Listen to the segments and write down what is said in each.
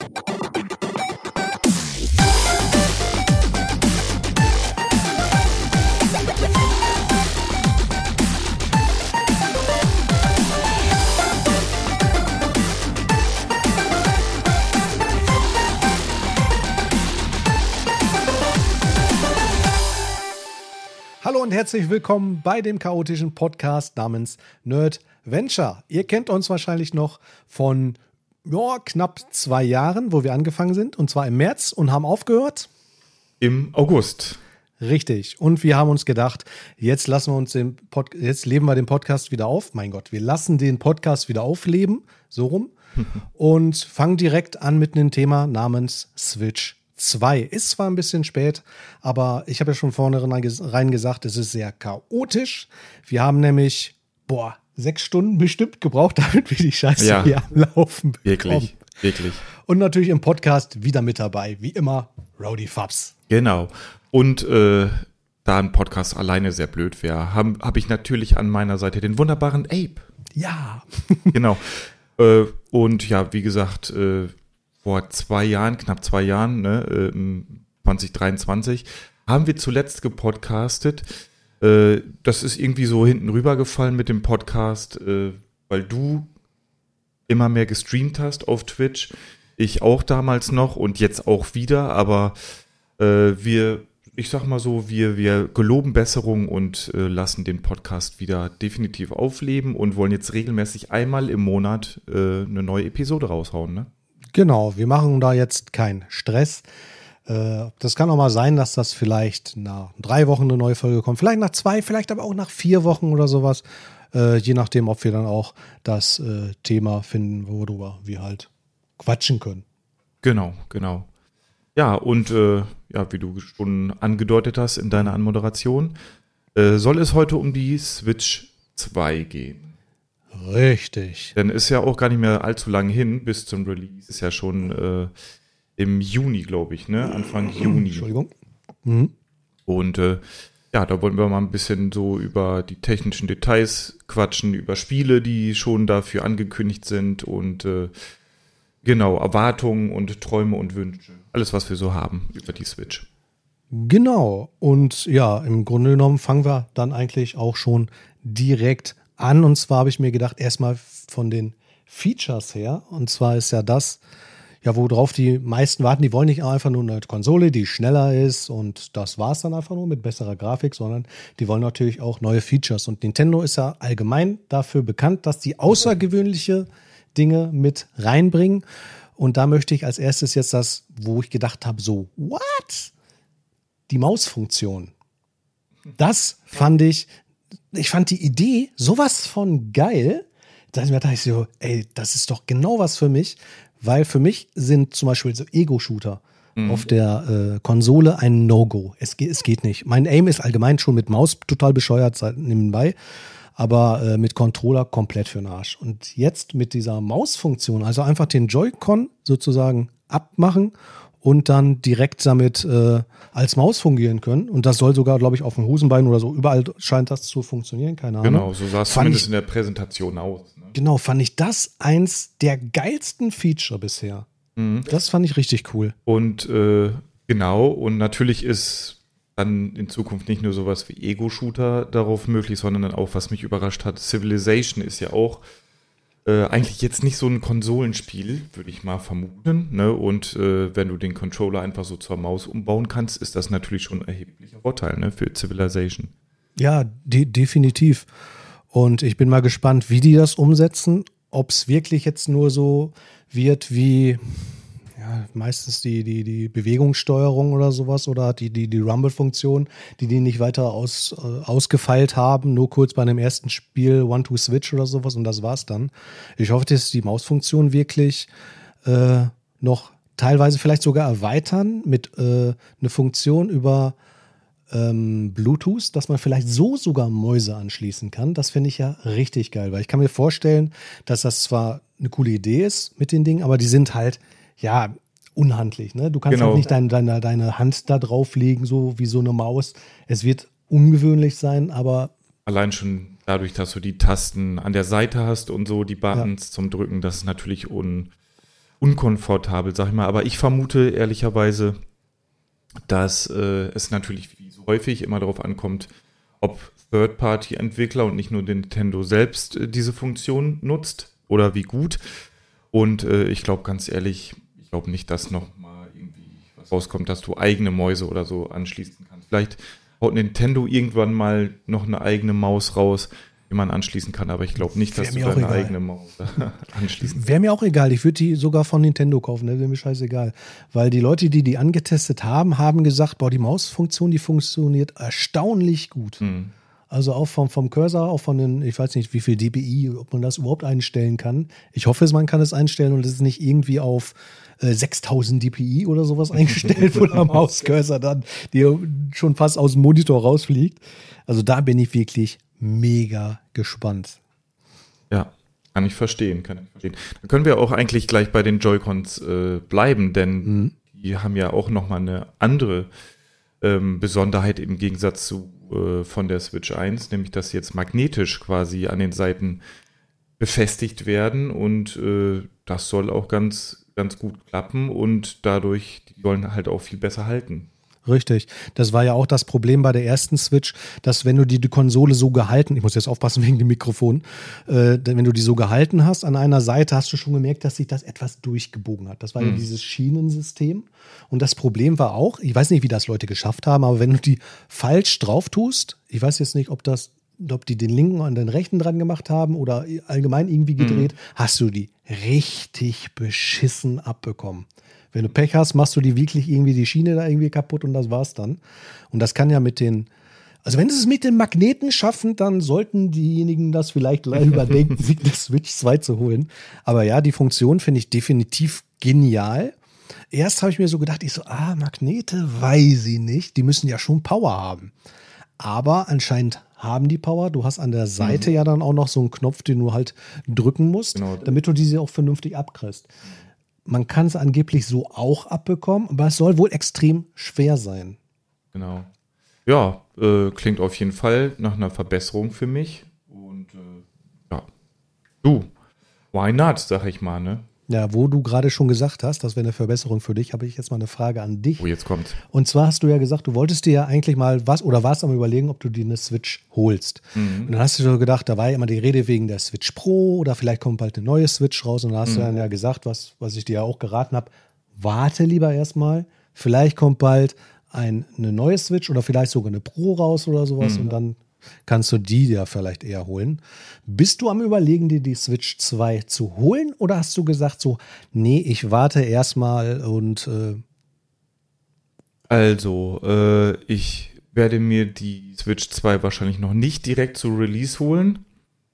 Hallo und herzlich willkommen bei dem chaotischen Podcast namens Nerdventure. Ihr kennt uns wahrscheinlich noch von knapp 2 Jahren, wo wir angefangen sind, und zwar im März und haben aufgehört im August. Richtig. Und wir haben uns gedacht, jetzt leben wir den Podcast wieder auf. Mein Gott, wir lassen den Podcast wieder aufleben, so rum, und fangen direkt an mit einem Thema namens Switch 2. Ist zwar ein bisschen spät, aber ich habe ja schon vornherein gesagt, es ist sehr chaotisch. Wir haben nämlich, 6 Stunden bestimmt gebraucht, damit wir die Scheiße hier am Laufen bekommen. Wirklich. Und natürlich im Podcast wieder mit dabei, wie immer, Rowdy Fabs. Genau. Und da ein Podcast alleine sehr blöd wäre, hab ich natürlich an meiner Seite den wunderbaren Abe. Ja. Genau. Und ja, wie gesagt, vor 2 Jahren, knapp 2 Jahren, 2023, haben wir zuletzt gepodcastet. Das ist irgendwie so hinten rübergefallen mit dem Podcast, weil du immer mehr gestreamt hast auf Twitch. Ich auch damals noch und jetzt auch wieder, aber wir geloben Besserung und lassen den Podcast wieder definitiv aufleben und wollen jetzt regelmäßig einmal im Monat eine neue Episode raushauen, ne? Genau, wir machen da jetzt keinen Stress. Das kann auch mal sein, dass das vielleicht nach 3 Wochen eine neue Folge kommt, vielleicht nach 2, vielleicht aber auch nach 4 Wochen oder sowas. Je nachdem, ob wir dann auch das Thema finden, worüber wir halt quatschen können. Genau. Ja, und wie du schon angedeutet hast in deiner Anmoderation, soll es heute um die Switch 2 gehen. Richtig. Denn ist ja auch gar nicht mehr allzu lang hin bis zum Release. Ist ja schon im Juni, glaube ich, ne? Anfang Juni. Entschuldigung. Und da wollen wir mal ein bisschen so über die technischen Details quatschen, über Spiele, die schon dafür angekündigt sind und Erwartungen und Träume und Wünsche. Alles, was wir so haben über die Switch. Genau. Und ja, im Grunde genommen fangen wir dann eigentlich auch schon direkt an. Und zwar habe ich mir gedacht, erstmal von den Features her. Und zwar ist ja das, worauf die meisten warten. Die wollen nicht einfach nur eine Konsole, die schneller ist und das war es dann einfach nur mit besserer Grafik, sondern die wollen natürlich auch neue Features. Und Nintendo ist ja allgemein dafür bekannt, dass die außergewöhnliche Dinge mit reinbringen. Und da möchte ich als erstes jetzt das, wo ich gedacht habe, so, what? Die Mausfunktion. Das fand ich die Idee sowas von geil. Da dachte ich so, das ist doch genau was für mich. Weil für mich sind zum Beispiel so Ego-Shooter auf der Konsole ein No-Go. Es geht nicht. Mein Aim ist allgemein schon mit Maus total bescheuert nebenbei. Aber mit Controller komplett für den Arsch. Und jetzt mit dieser Mausfunktion, also einfach den Joy-Con sozusagen abmachen und dann direkt damit als Maus fungieren können. Und das soll sogar, glaube ich, auf dem Hosenbein oder so, überall scheint das zu funktionieren, keine Ahnung. Genau, so sah es zumindest in der Präsentation aus. Ne? Genau, fand ich das eins der geilsten Feature bisher. Das fand ich richtig cool. Und und natürlich ist dann in Zukunft nicht nur sowas wie Ego-Shooter darauf möglich, sondern dann auch, was mich überrascht hat, Civilization ist ja auch eigentlich jetzt nicht so ein Konsolenspiel, würde ich mal vermuten. Ne? Und wenn du den Controller einfach so zur Maus umbauen kannst, ist das natürlich schon ein erheblicher Vorteil, ne, für Civilization. Ja, definitiv. Und ich bin mal gespannt, wie die das umsetzen. Ob es wirklich jetzt nur so wird wie meistens die Bewegungssteuerung oder sowas oder die Rumble-Funktion, die nicht weiter ausgefeilt haben, nur kurz bei einem ersten Spiel One-to-Switch oder sowas und das war's dann. Ich hoffe, dass die Mausfunktion wirklich noch teilweise vielleicht sogar erweitern mit eine Funktion über Bluetooth, dass man vielleicht so sogar Mäuse anschließen kann. Das finde ich ja richtig geil, weil ich kann mir vorstellen, dass das zwar eine coole Idee ist mit den Dingen, aber die sind halt unhandlich, ne? Du kannst halt nicht deine Hand da drauflegen, so wie so eine Maus. Es wird ungewöhnlich sein, aber allein schon dadurch, dass du die Tasten an der Seite hast und so, die Buttons zum Drücken, das ist natürlich unkomfortabel, sag ich mal. Aber ich vermute ehrlicherweise, dass es natürlich wie so häufig immer darauf ankommt, ob Third-Party-Entwickler und nicht nur Nintendo selbst diese Funktion nutzt oder wie gut. Und ich glaube ganz ehrlich, ich glaube nicht, dass noch mal irgendwie was rauskommt, dass du eigene Mäuse oder so anschließen kannst. Vielleicht haut Nintendo irgendwann mal noch eine eigene Maus raus, die man anschließen kann, aber ich glaube nicht, dass du deine eigene Maus anschließen kannst. Wäre mir auch egal, ich würde die sogar von Nintendo kaufen, das wäre mir scheißegal. Weil die Leute, die angetestet haben, haben gesagt, boah, die Mausfunktion, die funktioniert erstaunlich gut. Mhm. Also auch vom Cursor, auch von den, ich weiß nicht, wie viel dpi, ob man das überhaupt einstellen kann. Ich hoffe, man kann es einstellen und es ist nicht irgendwie auf 6000 dpi oder sowas eingestellt, wo der Mauscursor dann dir schon fast aus dem Monitor rausfliegt. Also da bin ich wirklich mega gespannt. Ja, kann ich verstehen. Dann können wir auch eigentlich gleich bei den Joy-Cons bleiben, denn die haben ja auch nochmal eine andere Besonderheit im Gegensatz zu von der Switch 1, nämlich dass sie jetzt magnetisch quasi an den Seiten befestigt werden und das soll auch ganz, ganz gut klappen und dadurch, die sollen halt auch viel besser halten. Richtig. Das war ja auch das Problem bei der ersten Switch, dass wenn du die Konsole so gehalten, ich muss jetzt aufpassen wegen dem Mikrofon, wenn du die so gehalten hast an einer Seite, hast du schon gemerkt, dass sich das etwas durchgebogen hat. Das war ja dieses Schienensystem. Und das Problem war auch, ich weiß nicht, wie das Leute geschafft haben, aber wenn du die falsch drauf tust, ich weiß jetzt nicht, ob die den linken und den rechten dran gemacht haben oder allgemein irgendwie gedreht, hast du die richtig beschissen abbekommen. Wenn du Pech hast, machst du die wirklich irgendwie die Schiene da irgendwie kaputt und das war's dann. Und das kann ja also wenn sie es mit den Magneten schaffen, dann sollten diejenigen das vielleicht überdenken, sich eine Switch 2 zu holen. Aber ja, die Funktion finde ich definitiv genial. Erst habe ich mir so gedacht, Magnete, weiß ich nicht. Die müssen ja schon Power haben. Aber anscheinend haben die Power. Du hast an der Seite ja dann auch noch so einen Knopf, den du halt drücken musst, damit du diese auch vernünftig abkriegst. Man kann es angeblich so auch abbekommen, aber es soll wohl extrem schwer sein. Genau. Ja, klingt auf jeden Fall nach einer Verbesserung für mich. Und why not, sag ich mal, ne? Ja, wo du gerade schon gesagt hast, das wäre eine Verbesserung für dich, habe ich jetzt mal eine Frage an dich. Oh, jetzt kommt's. Und zwar hast du ja gesagt, du wolltest dir ja eigentlich mal warst am Überlegen, ob du dir eine Switch holst. Und dann hast du so gedacht, da war ja immer die Rede wegen der Switch Pro oder vielleicht kommt bald eine neue Switch raus. Und dann hast du dann ja gesagt, was ich dir ja auch geraten habe, warte lieber erstmal, vielleicht kommt bald eine neue Switch oder vielleicht sogar eine Pro raus oder sowas und dann kannst du die ja vielleicht eher holen. Bist du am Überlegen, dir die Switch 2 zu holen oder hast du gesagt so, nee, ich warte erstmal und Also, ich werde mir die Switch 2 wahrscheinlich noch nicht direkt zu Release holen.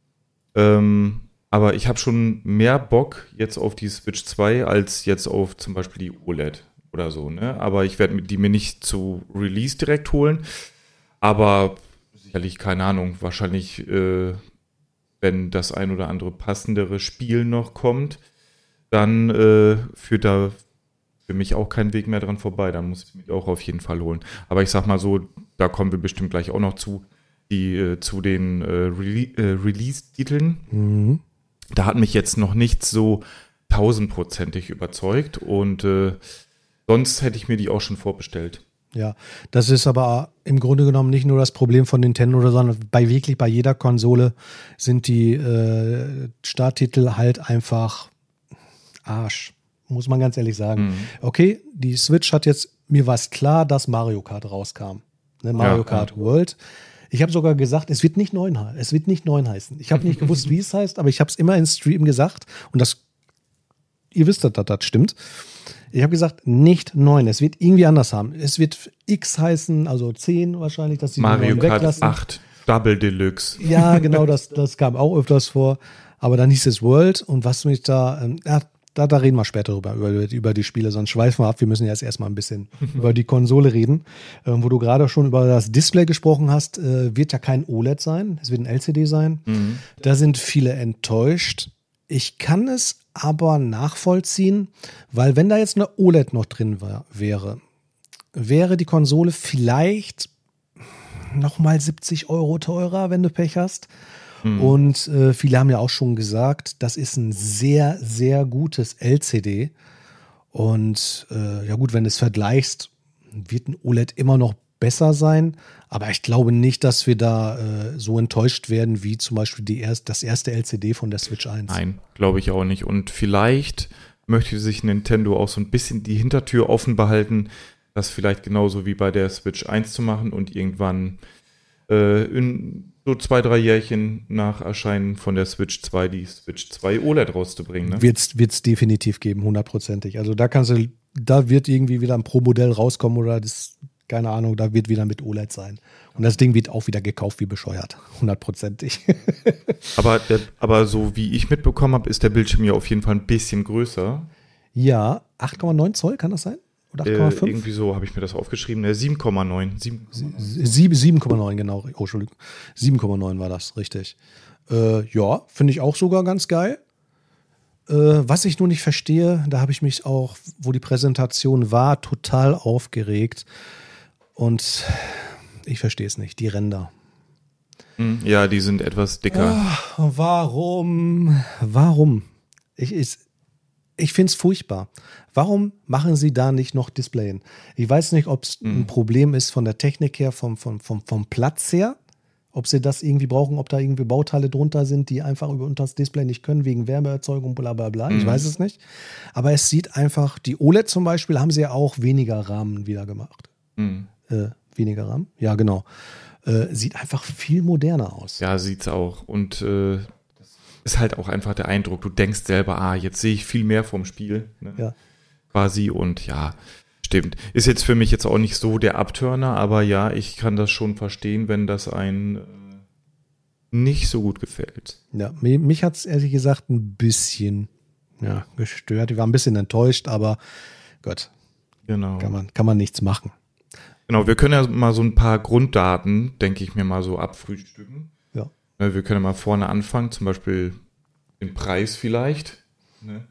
Aber ich habe schon mehr Bock jetzt auf die Switch 2 als jetzt auf zum Beispiel die OLED oder so, ne? Aber ich werde die mir nicht zu Release direkt holen. Aber sicherlich, keine Ahnung, wahrscheinlich, wenn das ein oder andere passendere Spiel noch kommt, dann führt da für mich auch kein Weg mehr dran vorbei. Dann muss ich mich auch auf jeden Fall holen. Aber ich sag mal so, da kommen wir bestimmt gleich auch noch zu den Release-Titeln. Da hat mich jetzt noch nicht so 1000%ig überzeugt und sonst hätte ich mir die auch schon vorbestellt. Ja, das ist aber im Grunde genommen nicht nur das Problem von Nintendo, sondern bei jeder Konsole sind die Starttitel halt einfach Arsch, muss man ganz ehrlich sagen. Okay, die Switch hat jetzt, mir war es klar, dass Mario Kart rauskam. Ne, Mario Kart World. Ich habe sogar gesagt, es wird nicht 9 heißen. Ich habe nicht gewusst, wie es heißt, aber ich habe es immer im Stream gesagt und ihr wisst, dass das stimmt. Ich habe gesagt, nicht 9. Es wird irgendwie anders haben. Es wird X heißen, also 10 wahrscheinlich, dass sie Mario die Kart weglassen. 8 Double Deluxe. Ja, genau, das kam auch öfters vor. Aber dann hieß es World und was mich da reden wir später über die Spiele, sonst schweifen wir ab. Wir müssen jetzt erstmal ein bisschen über die Konsole reden. Wo du gerade schon über das Display gesprochen hast, wird ja kein OLED sein. Es wird ein LCD sein. Da sind viele enttäuscht. Ich kann es aber nachvollziehen, weil wenn da jetzt eine OLED noch drin wäre die Konsole vielleicht nochmal 70 € teurer, wenn du Pech hast. Und viele haben ja auch schon gesagt, das ist ein sehr, sehr gutes LCD. Und ja gut, wenn du es vergleichst, wird ein OLED immer noch besser sein. Aber ich glaube nicht, dass wir da so enttäuscht werden, wie zum Beispiel das erste LCD von der Switch 1. Nein, glaube ich auch nicht. Und vielleicht möchte sich Nintendo auch so ein bisschen die Hintertür offen behalten, das vielleicht genauso wie bei der Switch 1 zu machen und irgendwann in so 2-3 Jährchen nach Erscheinen von der Switch 2 die Switch 2 OLED rauszubringen. Ne? Wird's definitiv geben, 100%. Also da wird irgendwie wieder ein Pro-Modell rauskommen oder das, keine Ahnung, da wird wieder mit OLED sein. Und das Ding wird auch wieder gekauft wie bescheuert, 100%. Aber so wie ich mitbekommen habe, ist der Bildschirm ja auf jeden Fall ein bisschen größer. Ja, 8,9 Zoll, kann das sein? Oder 8,5? Irgendwie so habe ich mir das aufgeschrieben. 7,9. 7,9, genau. Oh, Entschuldigung. 7,9 war das, richtig. Ja, finde ich auch sogar ganz geil. Was ich nur nicht verstehe, da habe ich mich auch, wo die Präsentation war, total aufgeregt. Und ich verstehe es nicht, die Ränder. Ja, die sind etwas dicker. Warum? Ich finde es furchtbar. Warum machen sie da nicht noch Display hin? Ich weiß nicht, ob es ein Problem ist von der Technik her, vom Platz her, ob sie das irgendwie brauchen, ob da irgendwie Bauteile drunter sind, die einfach unter das Display nicht können, wegen Wärmeerzeugung, bla bla bla. Ich weiß es nicht. Aber es sieht einfach, die OLED zum Beispiel haben sie ja auch weniger Rahmen wieder gemacht. Weniger Rahmen? Ja, genau. Sieht einfach viel moderner aus. Ja, sieht's auch. Und ist halt auch einfach der Eindruck, du denkst selber, jetzt sehe ich viel mehr vom Spiel. Ne? Ja. Quasi und ja, stimmt. Ist jetzt für mich jetzt auch nicht so der Abturner, aber ja, ich kann das schon verstehen, wenn das einen nicht so gut gefällt. Ja, mich hat es ehrlich gesagt ein bisschen gestört. Ich war ein bisschen enttäuscht, aber Gott, genau. Kann man nichts machen. Genau, wir können ja mal so ein paar Grunddaten, denke ich mir mal so abfrühstücken. Ja. Wir können ja mal vorne anfangen, zum Beispiel den Preis vielleicht. Ne?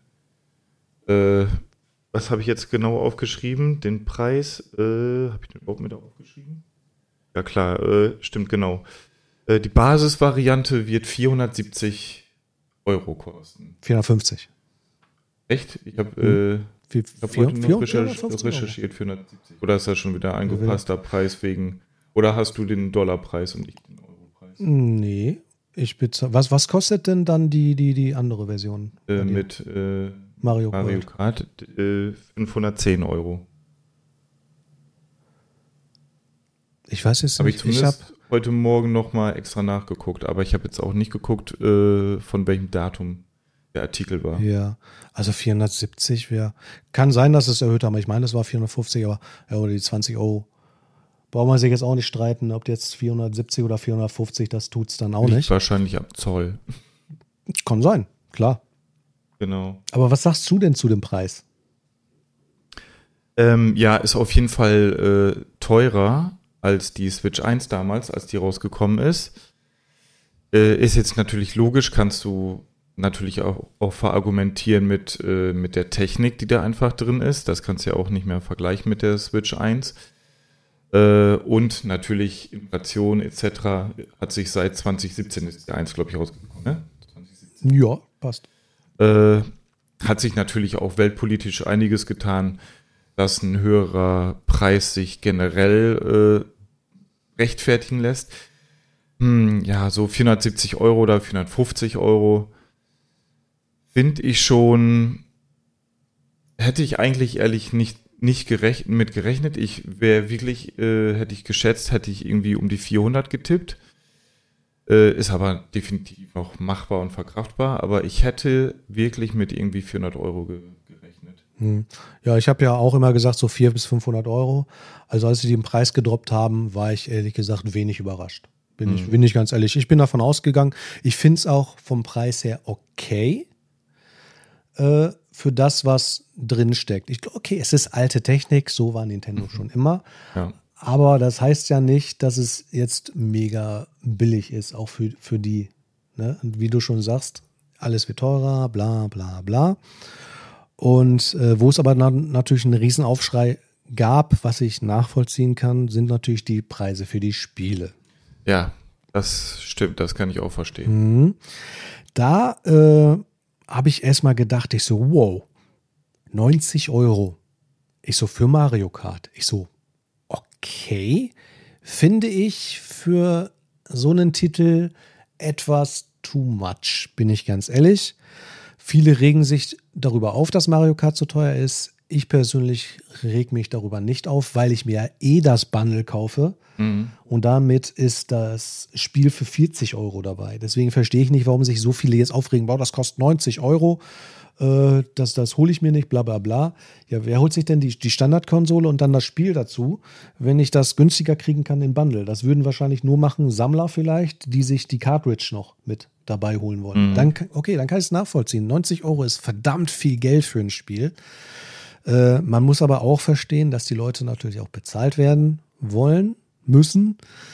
Was habe ich jetzt genau aufgeschrieben? Den Preis, habe ich den überhaupt mit aufgeschrieben? Ja klar, stimmt genau. Die Basisvariante wird 470 € kosten. 450. Echt? Ich habe heute noch recherchiert 470. Oder ist das schon wieder ein angepasster Preis wegen, oder hast du den Dollarpreis und nicht den Europreis? Nee, ich bezahle. Was kostet denn dann die andere Version? Mit Mario Kart 510 €. Ich weiß jetzt nicht. Ich habe heute Morgen nochmal extra nachgeguckt, aber ich habe jetzt auch nicht geguckt, von welchem Datum der Artikel war. Ja, also 470 wäre. Kann sein, dass es erhöht haben. Ich meine, es war 450, aber ja, oder die 20 €. Braucht man sich jetzt auch nicht streiten, ob jetzt 470 oder 450, das tut's dann auch nicht. Wahrscheinlich ab Zoll. Kann sein, klar. Genau. Aber was sagst du denn zu dem Preis? Ja, ist auf jeden Fall teurer als die Switch 1 damals, als die rausgekommen ist. Ist jetzt natürlich logisch, kannst du natürlich auch verargumentieren mit der Technik, die da einfach drin ist. Das kannst du ja auch nicht mehr vergleichen mit der Switch 1. Und natürlich Inflation etc. hat sich seit 2017, ist die 1, glaube ich, rausgekommen, ne? 2017. Ja, passt. Hat sich natürlich auch weltpolitisch einiges getan, dass ein höherer Preis sich generell rechtfertigen lässt. Ja, so 470 € oder 450 € finde ich schon, hätte ich eigentlich ehrlich nicht mit gerechnet. Ich wäre wirklich, hätte ich geschätzt, hätte ich irgendwie um die 400 getippt. Ist aber definitiv noch machbar und verkraftbar. Aber ich hätte wirklich mit irgendwie 400 € gerechnet. Ja, ich habe ja auch immer gesagt, so 400 bis 500 €. Also als sie den Preis gedroppt haben, war ich ehrlich gesagt wenig überrascht. Bin ich ganz ehrlich. Ich bin davon ausgegangen. Ich finde es auch vom Preis her okay. Für das, was drin steckt. Ich glaube, okay, es ist alte Technik, so war Nintendo schon immer. Ja. Aber das heißt ja nicht, dass es jetzt mega billig ist, auch für die. Ne? Und wie du schon sagst, alles wird teurer, bla bla bla. Und wo es aber natürlich einen Riesenaufschrei gab, was ich nachvollziehen kann, sind natürlich die Preise für die Spiele. Ja, Das stimmt, das kann ich auch verstehen. Mhm. Da habe ich erstmal gedacht, ich so, wow, 90 Euro. Ich so, für Mario Kart. Ich so, okay, finde ich für so einen Titel etwas too much, bin ich ganz ehrlich. Viele regen sich darüber auf, dass Mario Kart so teuer ist. Ich persönlich reg mich darüber nicht auf, weil ich mir ja das Bundle kaufe. Und damit ist das Spiel für 40 Euro dabei. Deswegen verstehe ich nicht, warum sich so viele jetzt aufregen. Wow, das kostet 90 Euro. Das hole ich mir nicht, bla bla bla. Ja, wer holt sich denn die Standardkonsole und dann das Spiel dazu, wenn ich das günstiger kriegen kann in Bundle? Das würden wahrscheinlich nur machen Sammler vielleicht, die sich die Cartridge noch mit dabei holen wollen. Dann kann ich es nachvollziehen. 90 Euro ist verdammt viel Geld für ein Spiel. Man muss aber auch verstehen, dass die Leute natürlich auch bezahlt werden wollen, müssen.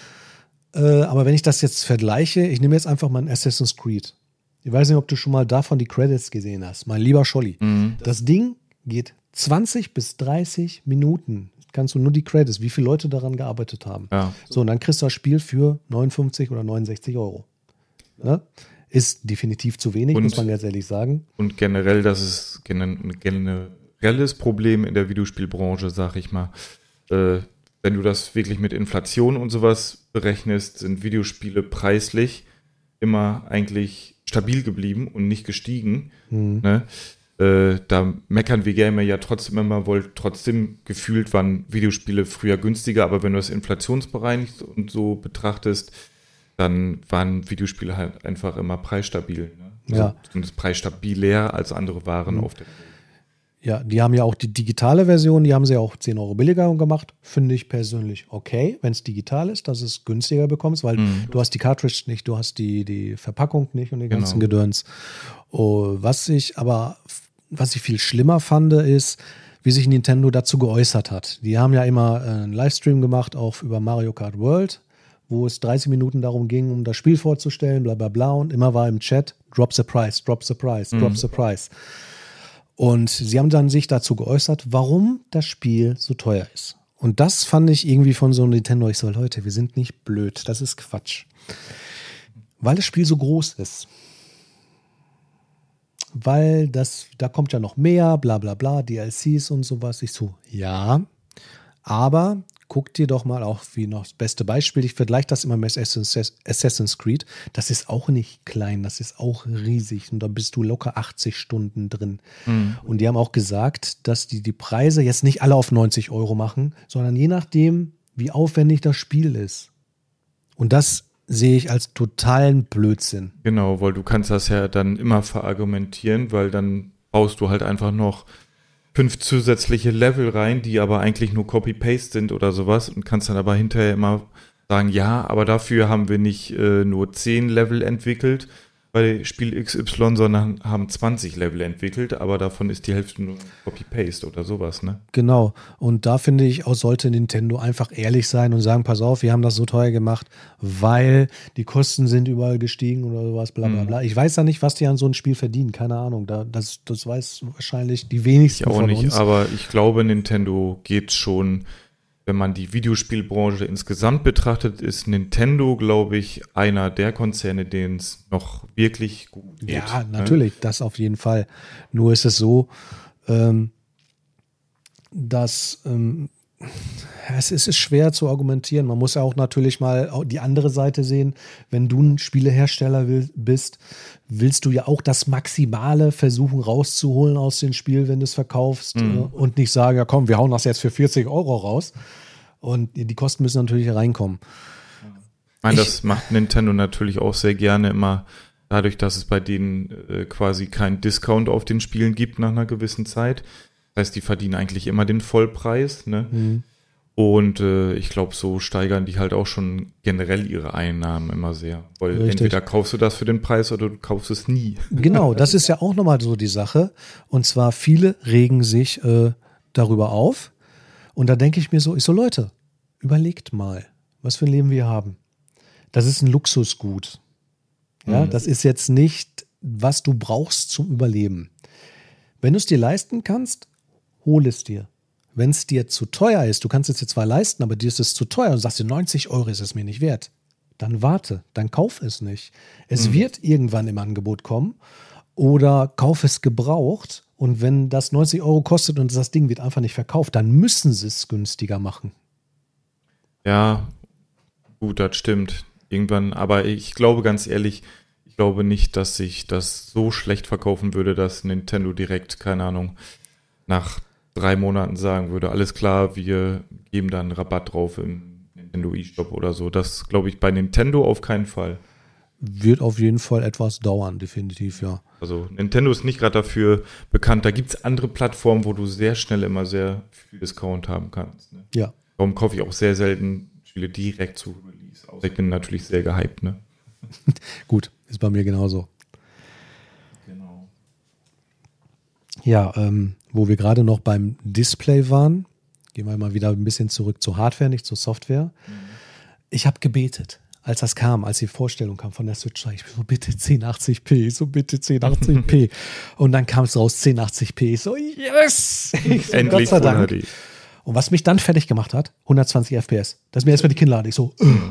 Aber wenn ich das jetzt vergleiche, ich nehme jetzt einfach mal ein Assassin's Creed. Ich weiß nicht, ob du schon mal davon die Credits gesehen hast. Mein lieber Scholli. Das Ding geht 20 bis 30 Minuten. Kannst du nur die Credits, wie viele Leute daran gearbeitet haben. Ja. So, und dann kriegst du das Spiel für 59 oder 69 Euro. Ne? Ist definitiv zu wenig, muss man ganz ehrlich sagen. Und generell, das ist ein generelles Problem in der Videospielbranche, sag ich mal. Wenn du das wirklich mit Inflation und sowas berechnest, sind Videospiele preislich immer eigentlich stabil geblieben und nicht gestiegen. Ne? Da meckern wir Gamer ja trotzdem immer, weil trotzdem gefühlt waren Videospiele früher günstiger, aber wenn du das inflationsbereinigt und so betrachtest, dann waren Videospiele halt einfach immer preisstabil. Ne? Ja. Also preisstabiler als andere Waren auf der Welt. Ja, die haben ja auch die digitale Version, die haben sie ja auch 10 Euro billiger gemacht. Finde ich persönlich okay, wenn es digital ist, dass es günstiger bekommst, weil du hast die Cartridge nicht, du hast die Verpackung nicht und den ganzen Gedöns. Oh, was ich viel schlimmer fand, ist, wie sich Nintendo dazu geäußert hat. Die haben ja immer einen Livestream gemacht, auch über Mario Kart World, wo es 30 Minuten darum ging, um das Spiel vorzustellen, bla bla bla, und immer war im Chat, drop the price, drop the price, drop the price. Und sie haben dann sich dazu geäußert, warum das Spiel so teuer ist. Und das fand ich irgendwie von so Nintendo, ich so, Leute, wir sind nicht blöd, das ist Quatsch. Weil das Spiel so groß ist. Weil da kommt ja noch mehr, bla bla bla, DLCs und sowas. Ich so, ja, aber guck dir doch mal auch, wie noch das beste Beispiel, ich vergleiche das immer mit Assassin's Creed, das ist auch nicht klein, das ist auch riesig und da bist du locker 80 Stunden drin. Und die haben auch gesagt, dass die Preise jetzt nicht alle auf 90 Euro machen, sondern je nachdem, wie aufwendig das Spiel ist. Und das sehe ich als totalen Blödsinn. Genau, weil du kannst das ja dann immer verargumentieren, weil dann baust du halt einfach noch 5 zusätzliche Level rein, die aber eigentlich nur Copy-Paste sind oder sowas und kannst dann aber hinterher immer sagen, ja, aber dafür haben wir nicht nur 10 Level entwickelt bei Spiel XY, sondern haben 20 Level entwickelt, aber davon ist die Hälfte nur Copy-Paste oder sowas, ne? Genau, und da finde ich auch, sollte Nintendo einfach ehrlich sein und sagen, pass auf, wir haben das so teuer gemacht, weil die Kosten sind überall gestiegen oder sowas, bla bla bla. Ich weiß ja nicht, was die an so ein Spiel verdienen, keine Ahnung, das weiß wahrscheinlich die wenigsten Ich auch von nicht, uns. aber ich glaube, Nintendo geht schon, wenn man die Videospielbranche insgesamt betrachtet, ist Nintendo, glaube ich, einer der Konzerne, denen es noch wirklich gut geht. Ja, natürlich, das auf jeden Fall. Nur ist es so, dass es ist schwer zu argumentieren. Man muss ja auch natürlich mal die andere Seite sehen. Wenn du ein Spielehersteller bist, willst du ja auch das Maximale versuchen rauszuholen aus dem Spiel, wenn du es verkaufst und nicht sagen, ja komm, wir hauen das jetzt für 40 Euro raus. Und die Kosten müssen natürlich reinkommen. Ich meine, das macht Nintendo natürlich auch sehr gerne immer dadurch, dass es bei denen quasi keinen Discount auf den Spielen gibt nach einer gewissen Zeit. Das heißt, die verdienen eigentlich immer den Vollpreis, ne? Und ich glaube, so steigern die halt auch schon generell ihre Einnahmen immer sehr. Weil Richtig. Entweder kaufst du das für den Preis oder du kaufst es nie. Genau, das ist ja auch nochmal so die Sache. Und zwar viele regen sich darüber auf. Und da denke ich mir so, Leute, überlegt mal, was für ein Leben wir haben. Das ist ein Luxusgut. Ja, das ist jetzt nicht, was du brauchst zum Überleben. Wenn du es dir leisten kannst, hol es dir. Wenn es dir zu teuer ist, du kannst es dir zwar leisten, aber dir ist es zu teuer und sagst dir, 90 Euro ist es mir nicht wert, dann warte, dann kauf es nicht. Es wird irgendwann im Angebot kommen oder kauf es gebraucht und wenn das 90 Euro kostet und das Ding wird einfach nicht verkauft, dann müssen sie es günstiger machen. Ja, gut, das stimmt. Irgendwann, aber ich glaube ganz ehrlich, ich glaube nicht, dass sich das so schlecht verkaufen würde, dass Nintendo direkt, keine Ahnung, nach 3 Monaten sagen würde, alles klar, wir geben da einen Rabatt drauf im Nintendo eShop oder so. Das glaube ich bei Nintendo auf keinen Fall. Wird auf jeden Fall etwas dauern, definitiv, ja. Also Nintendo ist nicht gerade dafür bekannt. Da gibt es andere Plattformen, wo du sehr schnell immer sehr viel Discount haben kannst. Ne? Ja. Darum kaufe ich auch sehr selten Spiele direkt zu Release. Außer ich bin natürlich sehr gehypt, ne? Gut, ist bei mir genauso. Genau. Ja, wo wir gerade noch beim Display waren, gehen wir mal wieder ein bisschen zurück zur Hardware, nicht zur Software. Ich habe gebetet, als das kam, als die Vorstellung kam von der Switch. Ich so, bitte 1080p, so bitte 1080p. Und dann kam es raus, 1080p. Ich so, yes! Ich so, Endlich Gott sei Dank. Full HD. Und was mich dann fertig gemacht hat, 120 FPS. Das ist mir erstmal die Kinnlade. Ich so.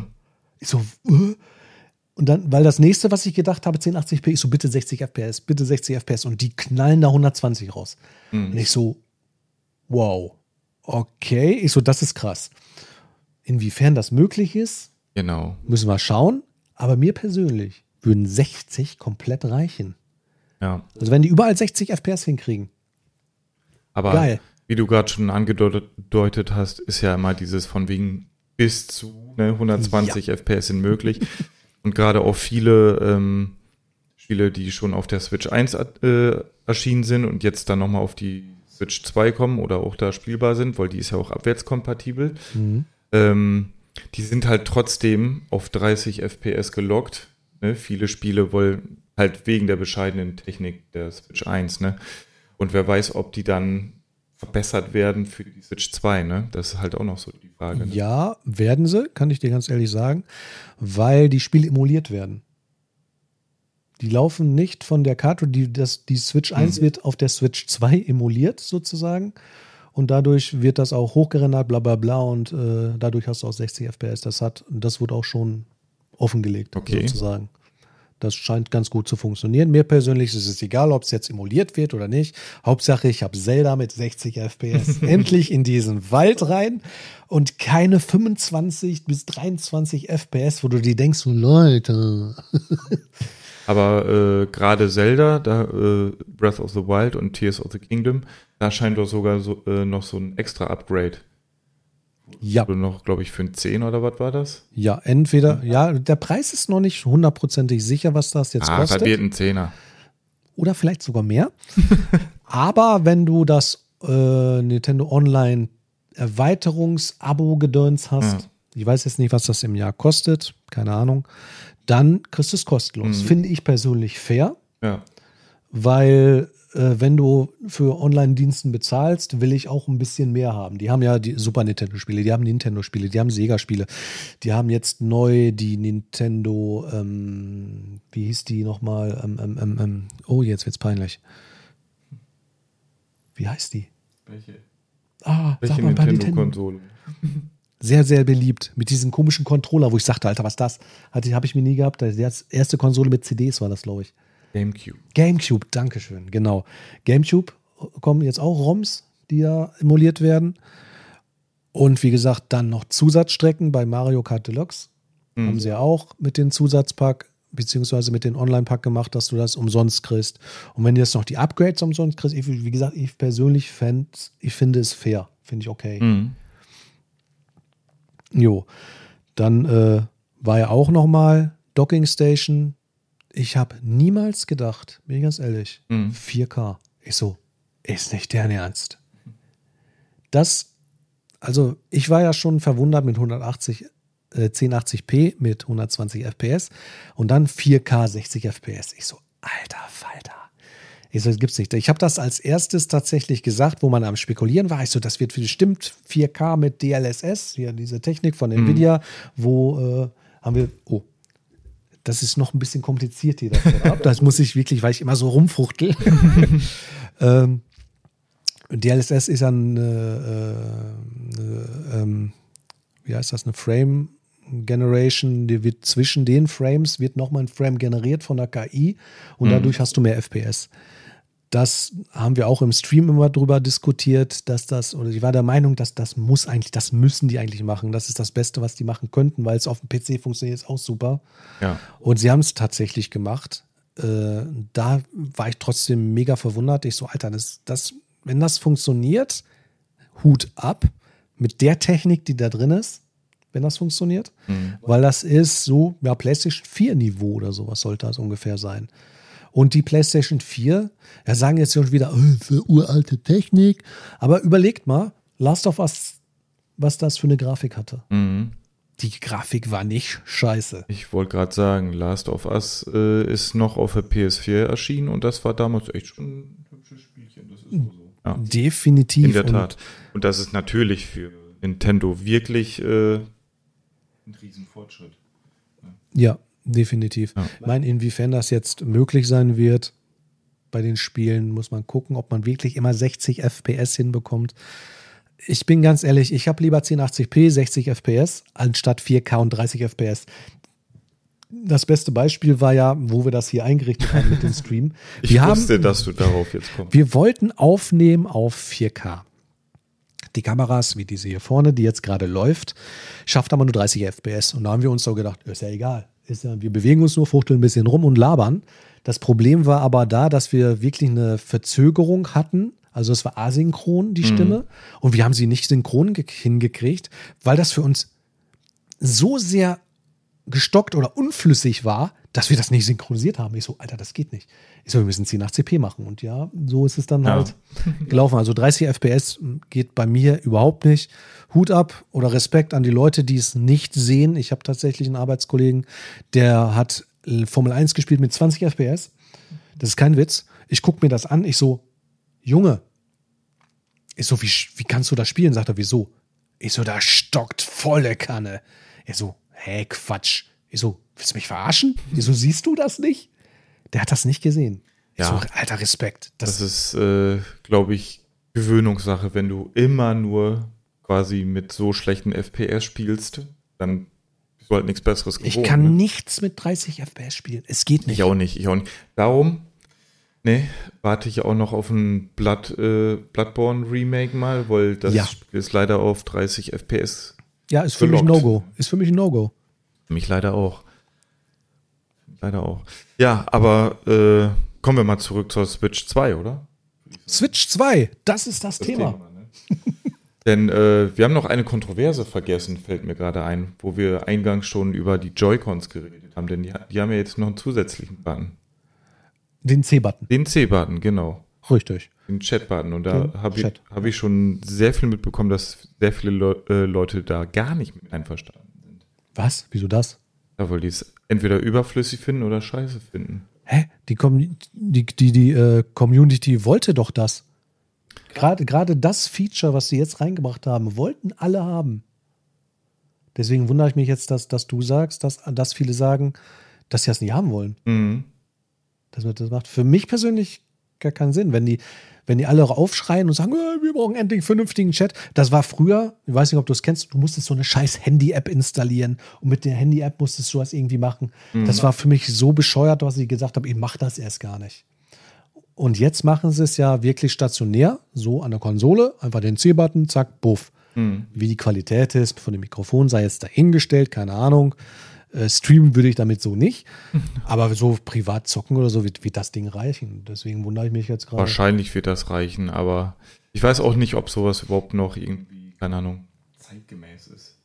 Und dann, weil das nächste, was ich gedacht habe, 1080p, ich so, bitte 60 FPS, bitte 60 FPS. Und die knallen da 120 raus. Und ich so, wow, okay. Ich so, das ist krass. Inwiefern das möglich ist, Genau. müssen wir schauen. Aber mir persönlich würden 60 komplett reichen. Ja. Also wenn die überall 60 FPS hinkriegen. Aber Geil. wie du gerade schon angedeutet hast, ist ja immer dieses von wegen bis zu 120 FPS sind möglich. Und gerade auch viele Spiele, die schon auf der Switch 1 erschienen sind und jetzt dann nochmal auf die Switch 2 kommen oder auch da spielbar sind, weil die ist ja auch abwärtskompatibel. Die sind halt trotzdem auf 30 FPS gelockt. Ne? Viele Spiele wollen halt wegen der bescheidenen Technik der Switch 1. Ne? Und wer weiß, ob die dann verbessert werden für die Switch 2. Ne? Das ist halt auch noch so die Frage. Ne? Ja, werden sie, kann ich dir ganz ehrlich sagen, weil die Spiele emuliert werden. Die laufen nicht von der Cartridge, die Switch 1 wird auf der Switch 2 emuliert sozusagen und dadurch wird das auch hochgerendert, bla bla bla und dadurch hast du auch 60 FPS. Das wurde auch schon offengelegt sozusagen. Das scheint ganz gut zu funktionieren. Mir persönlich ist es egal, ob es jetzt emuliert wird oder nicht. Hauptsache, ich habe Zelda mit 60 FPS endlich in diesen Wald rein und keine 25 bis 23 FPS, wo du dir denkst, so Leute. Aber gerade Zelda, Breath of the Wild und Tears of the Kingdom, da scheint doch sogar noch so ein extra Upgrade. Ja. Also noch, glaube ich, für ein 10 oder was war das? Ja, entweder, der Preis ist noch nicht hundertprozentig sicher, was das jetzt kostet. Das wird ein 10er. Oder vielleicht sogar mehr. Aber wenn du das Nintendo Online Erweiterungs-Abo-Gedöns hast, ich weiß jetzt nicht, was das im Jahr kostet, keine Ahnung, dann kriegst du es kostenlos. Finde ich persönlich fair, weil wenn du für Online-Diensten bezahlst, will ich auch ein bisschen mehr haben. Die haben ja die Super Nintendo-Spiele, die haben Nintendo-Spiele, die haben Sega-Spiele, die haben jetzt neu die Nintendo, wie hieß die nochmal? Oh, jetzt wird's peinlich. Wie heißt die? Welche Sag mal, bei Nintendo-Konsole? Sehr, sehr beliebt. Mit diesem komischen Controller, wo ich sagte, Alter, was ist das? Habe ich mir nie gehabt. Die erste Konsole mit CDs war das, glaube ich. GameCube, dankeschön, genau. GameCube kommen jetzt auch ROMs, die da emuliert werden. Und wie gesagt, dann noch Zusatzstrecken bei Mario Kart Deluxe. Haben sie ja auch mit dem Zusatzpack, beziehungsweise mit dem Online-Pack gemacht, dass du das umsonst kriegst. Und wenn du jetzt noch die Upgrades umsonst kriegst, wie gesagt, ich persönlich finde es fair. Finde ich okay. Jo, dann war ja auch nochmal Docking Station. Ich habe niemals gedacht, bin ich ganz ehrlich, 4K. Ich so, ist nicht deren Ernst. Also ich war ja schon verwundert mit 1080p mit 120 FPS und dann 4K 60 FPS. Ich so, alter Falter. Ich so, das gibt's nicht. Ich habe das als erstes tatsächlich gesagt, wo man am Spekulieren war. Ich so, das wird bestimmt 4K mit DLSS, hier diese Technik von Nvidia, wo haben wir, das ist noch ein bisschen kompliziert hier. Das muss ich wirklich, weil ich immer so rumfuchtel. DLSS ist dann, wie heißt das, eine Frame Generation, die wird zwischen den Frames, wird nochmal ein Frame generiert von der KI und dadurch hast du mehr FPS. Das haben wir auch im Stream immer drüber diskutiert, oder ich war der Meinung, dass das müssen die eigentlich machen. Das ist das Beste, was die machen könnten, weil es auf dem PC funktioniert, ist auch super. Ja. Und sie haben es tatsächlich gemacht. Da war ich trotzdem mega verwundert. Ich so, Alter, wenn das funktioniert, Hut ab mit der Technik, die da drin ist, wenn das funktioniert. Weil das ist so, ja, PlayStation 4 Niveau oder sowas sollte das ungefähr sein. Und die PlayStation 4, sagen jetzt schon wieder, für uralte Technik. Aber überlegt mal, Last of Us, was das für eine Grafik hatte. Die Grafik war nicht scheiße. Ich wollte gerade sagen, Last of Us ist noch auf der PS4 erschienen und das war damals echt schon ein hübsches Spielchen. Das ist so. Ja. Definitiv. In der Tat. Und das ist natürlich für Nintendo wirklich ein Riesenfortschritt. Ja, definitiv. Ja. Ich meine, inwiefern das jetzt möglich sein wird bei den Spielen, muss man gucken, ob man wirklich immer 60 FPS hinbekommt. Ich bin ganz ehrlich, ich habe lieber 1080p, 60 FPS, anstatt 4K und 30 FPS. Das beste Beispiel war ja, wo wir das hier eingerichtet haben mit dem Stream. Ich wusste, dass du darauf jetzt kommst. Wir wollten aufnehmen auf 4K. Die Kameras, wie diese hier vorne, die jetzt gerade läuft, schafft aber nur 30 FPS. Und da haben wir uns so gedacht, ist ja egal. Wir bewegen uns nur, fuchteln ein bisschen rum und labern. Das Problem war aber da, dass wir wirklich eine Verzögerung hatten. Also es war asynchron, die Stimme. Und wir haben sie nicht synchron hingekriegt, weil das für uns so sehr gestockt oder unflüssig war, dass wir das nicht synchronisiert haben. Ich so, Alter, das geht nicht. Ich so, wir müssen 1080p machen. Und ja, so ist es dann halt gelaufen. Also 30 FPS geht bei mir überhaupt nicht. Hut ab oder Respekt an die Leute, die es nicht sehen. Ich habe tatsächlich einen Arbeitskollegen, der hat Formel 1 gespielt mit 20 FPS. Das ist kein Witz. Ich gucke mir das an. Ich so, Junge, ich so, wie kannst du das spielen? Sagt er, wieso? Ich so, da stockt volle Kanne. Er so, hä, Quatsch. Ich so, willst du mich verarschen? Ich so, siehst du das nicht? Der hat das nicht gesehen. Ich so, alter, Respekt. Das ist, glaube ich, Gewöhnungssache. Wenn du immer nur quasi mit so schlechten FPS spielst, dann bist du halt nichts Besseres gewohnt. Ich kann nichts mit 30 FPS spielen. Es geht nicht. Ich auch nicht. Darum, warte ich auch noch auf ein Bloodborne Remake mal, weil das Spiel ist leider auf 30 FPS. Ja, ist für mich ein No-Go. Für mich leider auch. Ja, aber kommen wir mal zurück zur Switch 2, oder? Switch 2, das ist das Thema. Ne? Denn wir haben noch eine Kontroverse vergessen, fällt mir gerade ein, wo wir eingangs schon über die Joy-Cons geredet haben, denn die haben ja jetzt noch einen zusätzlichen Button. Den C-Button. Den C-Button, genau. Richtig. Den Chat-Button. Und da habe ich schon sehr viel mitbekommen, dass sehr viele Leute da gar nicht mit einverstanden sind. Was? Wieso das? Ja, weil die es entweder überflüssig finden oder scheiße finden. Hä? Die Community wollte doch das. Gerade das Feature, was sie jetzt reingebracht haben, wollten alle haben. Deswegen wundere ich mich jetzt, dass du sagst, dass viele sagen, dass sie das nicht haben wollen. Mhm. Das macht für mich persönlich gar keinen Sinn. Wenn die alle aufschreien und sagen, wir brauchen endlich einen vernünftigen Chat. Das war früher, ich weiß nicht, ob du es kennst, du musstest so eine scheiß Handy-App installieren und mit der Handy-App musstest du das irgendwie machen. Mhm. Das war für mich so bescheuert, was ich gesagt habe, ich mache das erst gar nicht. Und jetzt machen sie es ja wirklich stationär, so an der Konsole, einfach den C-Button, zack, buff. Mhm. Wie die Qualität ist von dem Mikrofon sei jetzt dahingestellt, keine Ahnung. Streamen würde ich damit so nicht, aber so privat zocken oder so wird das Ding reichen. Deswegen wundere ich mich jetzt gerade. Wahrscheinlich wird das reichen, aber ich weiß auch nicht, ob sowas überhaupt noch irgendwie, keine Ahnung, zeitgemäß ist.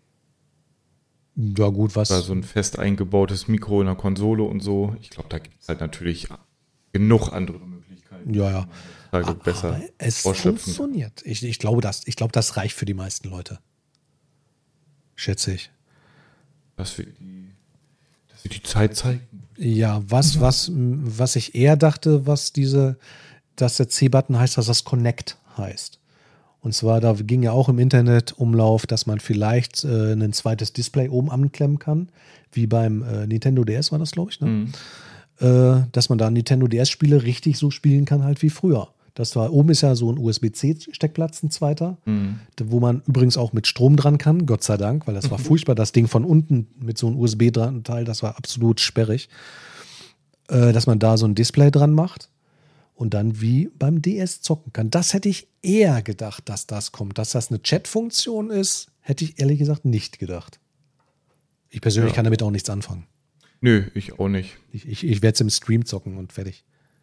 Ja gut, was? Oder so ein fest eingebautes Mikro in der Konsole und so. Ich glaube, da gibt es halt natürlich genug andere Möglichkeiten. Ja. Besser aber es funktioniert. Ich glaube, das reicht für die meisten Leute. Schätze ich. Dass wir die Zeit zeigen. Ja, was ich eher dachte, dass der C-Button heißt, dass das Connect heißt. Und zwar, da ging ja auch im Internet Umlauf, dass man vielleicht ein zweites Display oben anklemmen kann, wie beim Nintendo DS war das, glaube ich, ne? Dass man da Nintendo DS-Spiele richtig so spielen kann, halt wie früher. Das war, oben ist ja so ein USB-C-Steckplatz, ein zweiter, wo man übrigens auch mit Strom dran kann, Gott sei Dank, weil das war furchtbar. Das Ding von unten mit so einem USB-Teil, das war absolut sperrig. Dass man da so ein Display dran macht und dann wie beim DS zocken kann. Das hätte ich eher gedacht, dass das kommt. Dass das eine Chat-Funktion ist, hätte ich ehrlich gesagt nicht gedacht. Ich persönlich kann damit auch nichts anfangen. Nö, ich auch nicht. Ich werde es im Stream zocken und fertig.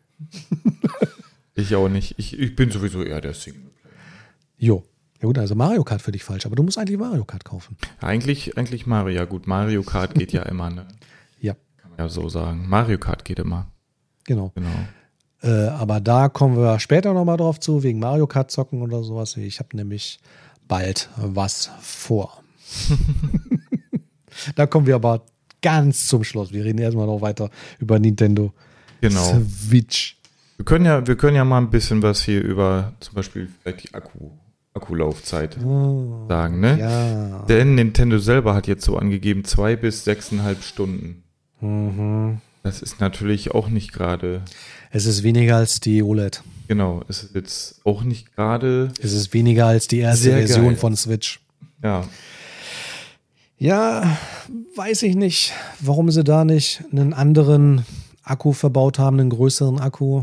Ich auch nicht. Ich bin sowieso eher der Single. Jo. Ja gut, also Mario Kart für dich falsch, aber du musst eigentlich Mario Kart kaufen. Eigentlich Mario. Ja gut, Mario Kart geht ja immer, ne? Ja. Kann man ja so sagen. Mario Kart geht immer. Genau. Aber da kommen wir später nochmal drauf zu, wegen Mario Kart zocken oder sowas. Ich habe nämlich bald was vor. Da kommen wir aber ganz zum Schluss. Wir reden erstmal noch weiter über Nintendo Switch. Wir können ja mal ein bisschen was hier über zum Beispiel vielleicht die Akkulaufzeit sagen, ne? Ja. Denn Nintendo selber hat jetzt so angegeben 2 bis 6,5 Stunden. Mhm. Das ist natürlich auch nicht gerade. Es ist weniger als die OLED. Genau, es ist jetzt auch nicht gerade. Es ist weniger als die erste Version von Switch. Ja. Ja, weiß ich nicht, warum sie da nicht einen anderen Akku verbaut haben, einen größeren Akku.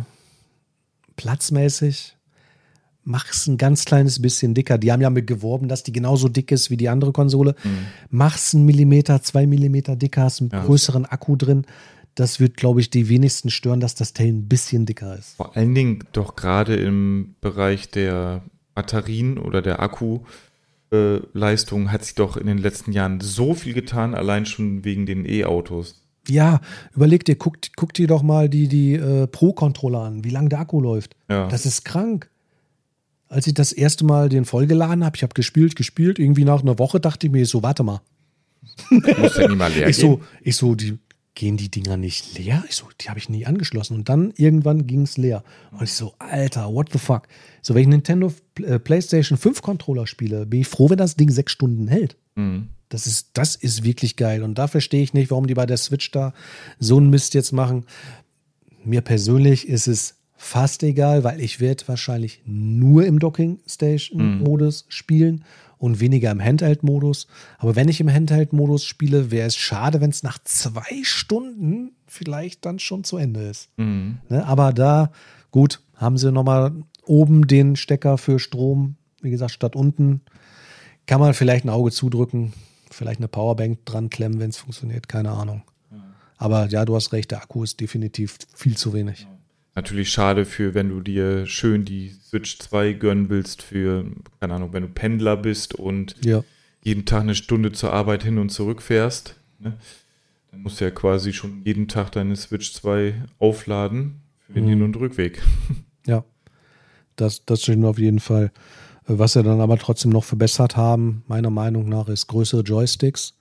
Platzmäßig. Mach's ein ganz kleines bisschen dicker. Die haben ja mit geworben, dass die genauso dick ist wie die andere Konsole. Mach's 1 Millimeter, 2 Millimeter dicker, hast einen größeren Akku drin. Das wird, glaube ich, die wenigsten stören, dass das Teil ein bisschen dicker ist. Vor allen Dingen doch gerade im Bereich der Batterien oder der Akkuleistung hat sich doch in den letzten Jahren so viel getan, allein schon wegen den E-Autos. Ja, überleg dir, guck dir doch mal die Pro-Controller an, wie lange der Akku läuft. Ja. Das ist krank. Als ich das erste Mal den vollgeladen habe, ich habe gespielt, irgendwie nach einer Woche dachte ich mir so, warte mal. Muss ja nie mal leer gehen. Gehen die Dinger nicht leer? Die habe ich nie angeschlossen. Und dann irgendwann ging es leer. Und ich so, Alter, what the fuck? So, wenn ich Nintendo PlayStation 5 Controller spiele, bin ich froh, wenn das Ding 6 Stunden hält. Mhm. Das ist wirklich geil. Und da verstehe ich nicht, warum die bei der Switch da so einen Mist jetzt machen. Mir persönlich ist es fast egal, weil ich werde wahrscheinlich nur im Docking-Station-Modus spielen und weniger im Handheld-Modus. Aber wenn ich im Handheld-Modus spiele, wäre es schade, wenn es nach 2 Stunden vielleicht dann schon zu Ende ist. Mhm. Ne? Aber da, gut, haben sie nochmal oben den Stecker für Strom, wie gesagt, statt unten. Kann man vielleicht ein Auge zudrücken, vielleicht eine Powerbank dran klemmen, wenn es funktioniert, keine Ahnung. Aber ja, du hast recht, der Akku ist definitiv viel zu wenig. Natürlich schade für, wenn du dir schön die Switch 2 gönnen willst für, keine Ahnung, wenn du Pendler bist und jeden Tag 1 Stunde zur Arbeit hin und zurück fährst. Ne? Dann musst du ja quasi schon jeden Tag deine Switch 2 aufladen für den Hin- und Rückweg. Ja, das stimmt auf jeden Fall. Was sie dann aber trotzdem noch verbessert haben, meiner Meinung nach, ist größere Joysticks.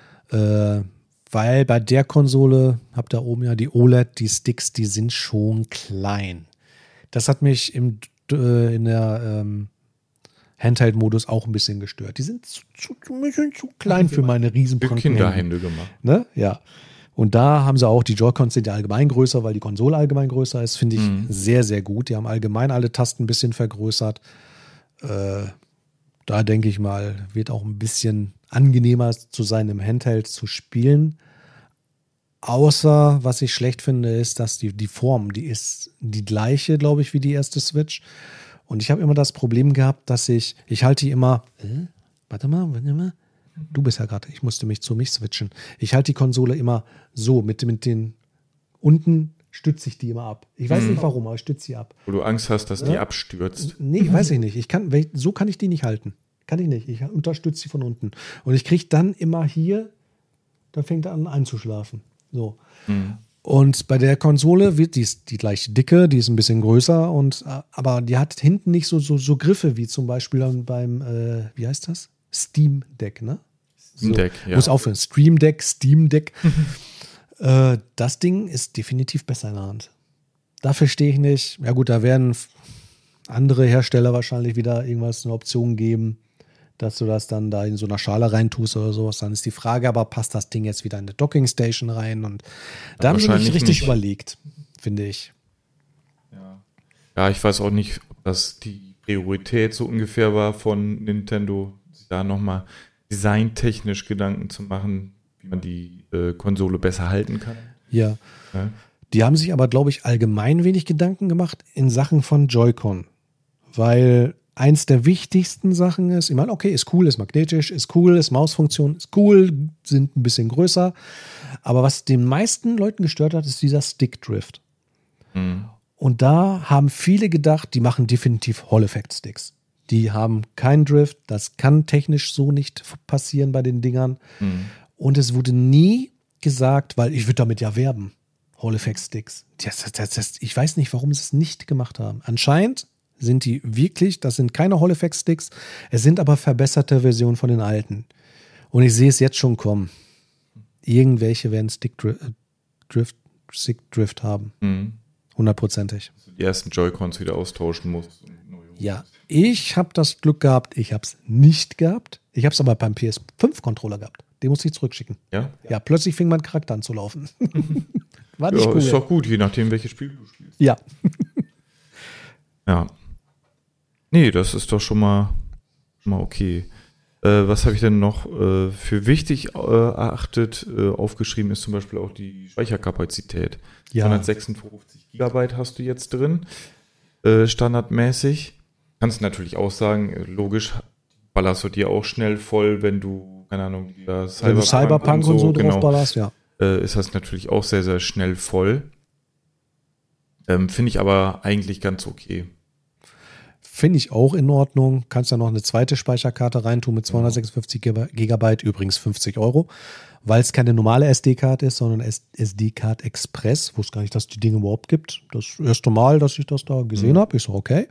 Weil bei der Konsole, habt ihr oben ja die OLED, die Sticks, die sind schon klein. Das hat mich in der Handheld-Modus auch ein bisschen gestört. Die sind zu klein für meine riesen Kinderhände gemacht. Ne? Ja. Und da haben sie auch, die Joy-Cons sind ja allgemein größer, weil die Konsole allgemein größer ist, finde ich sehr, sehr gut. Die haben allgemein alle Tasten ein bisschen vergrößert. Da denke ich mal, wird auch ein bisschen angenehmer zu sein, im Handheld zu spielen. Außer, was ich schlecht finde, ist, dass die Form, die ist die gleiche, glaube ich, wie die erste Switch. Und ich habe immer das Problem gehabt, dass ich halte die immer, warte mal, du bist ja gerade, ich musste mich zu mich switchen. Ich halte die Konsole immer so, mit den, unten stütze ich die immer ab. Ich weiß nicht warum, aber ich stütze sie ab. Wo du Angst hast, dass die abstürzt. Nee, weiß ich nicht. So kann ich die nicht halten. Kann ich nicht. Ich unterstütze sie von unten. Und ich kriege dann immer hier, da fängt er an einzuschlafen. So. Und bei der Konsole wird die gleiche Dicke, die ist ein bisschen größer, aber die hat hinten nicht so Griffe wie zum Beispiel beim wie heißt das? Steam Deck, ne? Steam Deck, ja. Muss aufhören. Stream Deck, Steam Deck. Das Ding ist definitiv besser in der Hand. Da verstehe ich nicht. Ja gut, da werden andere Hersteller wahrscheinlich wieder irgendwas eine Option geben, dass du das dann da in so einer Schale reintust oder sowas. Dann ist die Frage, aber passt das Ding jetzt wieder in eine Docking Station rein? Und da haben sie nicht richtig überlegt, finde ich. Ja, Ja, ich weiß auch nicht, ob das die Priorität so ungefähr war von Nintendo, sich da nochmal designtechnisch Gedanken zu machen, wie man die Konsole besser halten kann. Ja. Ja. Die haben sich aber, glaube ich, allgemein wenig Gedanken gemacht in Sachen von Joy-Con. Weil eins der wichtigsten Sachen ist, ich meine, okay, ist cool, ist magnetisch, ist cool, ist Mausfunktion, ist cool, sind ein bisschen größer. Aber was den meisten Leuten gestört hat, ist dieser Stick-Drift. Und da haben viele gedacht, die machen definitiv Hall-Effekt-Sticks. Die haben keinen Drift, das kann technisch so nicht passieren bei den Dingern. Und es wurde nie gesagt, weil ich würde damit ja werben, Hall-Effekt-Sticks. Ich weiß nicht, warum sie es nicht gemacht haben. Anscheinend sind die wirklich, das sind keine Hall-Effekt-Sticks, es sind aber verbesserte Versionen von den alten. Und ich sehe es jetzt schon kommen. Irgendwelche werden Stick-Drift haben. 100%ig. Die ersten Joy-Cons wieder austauschen muss. Ja, ich habe das Glück gehabt, ich habe es nicht gehabt. Ich habe es aber beim PS5-Controller gehabt. Den musste ich zurückschicken. Ja? Ja, plötzlich fing mein Charakter an zu laufen. War nicht Ja, cool. ist doch gut, je nachdem, welches Spiel du spielst. Ja. Ja. Nee, das ist doch schon mal okay. Was habe ich denn noch für wichtig erachtet? Aufgeschrieben ist zum Beispiel auch die Speicherkapazität. Ja. 256 Gigabyte hast du jetzt drin, standardmäßig. Kannst natürlich auch sagen, logisch, ballerst du dir auch schnell voll, wenn du, keine Ahnung, wenn du Cyberpunk und so drauf ballerst, ja. Ist das natürlich auch sehr, sehr schnell voll. Finde ich aber eigentlich ganz okay. Finde ich auch in Ordnung. Kannst ja noch eine zweite Speicherkarte reintun mit 256 Gigabyte, übrigens 50 €, weil es keine normale SD-Karte ist, sondern SD-Card Express. Wusste gar nicht, dass es die Dinge überhaupt gibt. Das erste Mal, dass ich das da gesehen habe. Ich so, okay.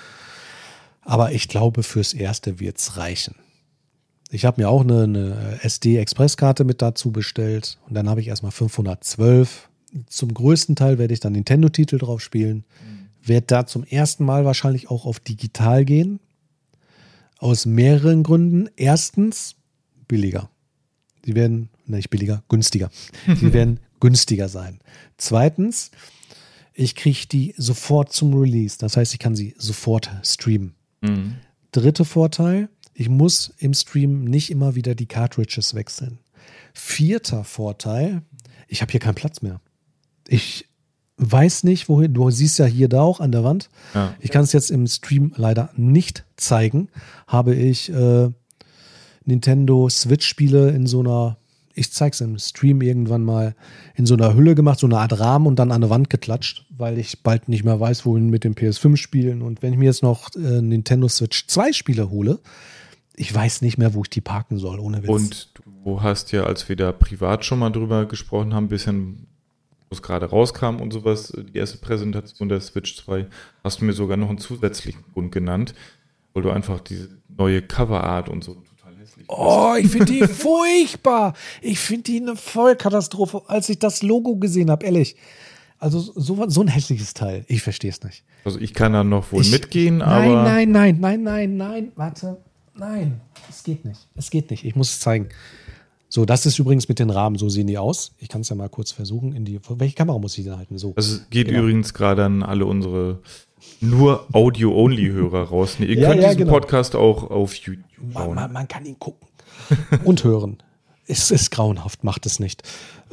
Aber ich glaube, fürs Erste wird es reichen. Ich habe mir auch eine SD-Express-Karte mit dazu bestellt und dann habe ich erstmal 512. Zum größten Teil werde ich dann Nintendo-Titel drauf spielen. Werde da zum ersten Mal wahrscheinlich auch auf digital gehen. Aus mehreren Gründen. Erstens, billiger. Die werden, nicht billiger, günstiger. Die werden günstiger sein. Zweitens, ich kriege die sofort zum Release. Das heißt, ich kann sie sofort streamen. Dritter Vorteil, ich muss im Stream nicht immer wieder die Cartridges wechseln. Vierter Vorteil, ich habe hier keinen Platz mehr. Ich weiß nicht, wohin. Du siehst ja hier da auch an der Wand. Ja. Ich kann es jetzt im Stream leider nicht zeigen. Habe ich Nintendo Switch-Spiele in so einer, ich zeig's im Stream irgendwann mal, in so einer Hülle gemacht, so eine Art Rahmen und dann an eine Wand geklatscht, weil ich bald nicht mehr weiß, wohin mit den PS5-Spielen. Und wenn ich mir jetzt noch Nintendo Switch 2 Spiele hole, ich weiß nicht mehr, wo ich die parken soll, ohne Witz. Und du hast ja, als wir da privat schon mal drüber gesprochen haben, ein bisschen, wo es gerade rauskam und sowas, die erste Präsentation der Switch 2, hast du mir sogar noch einen zusätzlichen Grund genannt, weil du einfach diese neue Coverart und so total hässlich Oh, ich finde die furchtbar. Ich finde die eine Vollkatastrophe, als ich das Logo gesehen habe, ehrlich. Also so ein hässliches Teil. Ich verstehe es nicht. Also ich kann da noch wohl mitgehen, aber... Nein, warte. Nein, es geht nicht. Es geht nicht. Ich muss es zeigen. So, das ist übrigens mit den Rahmen. So sehen die aus. Ich kann es ja mal kurz versuchen. Welche Kamera muss ich denn halten? So. Also es geht übrigens gerade an alle unsere nur Audio-Only-Hörer raus. Ihr könnt diesen Podcast auch auf YouTube schauen. Man kann ihn gucken und hören. Es ist grauenhaft, macht es nicht.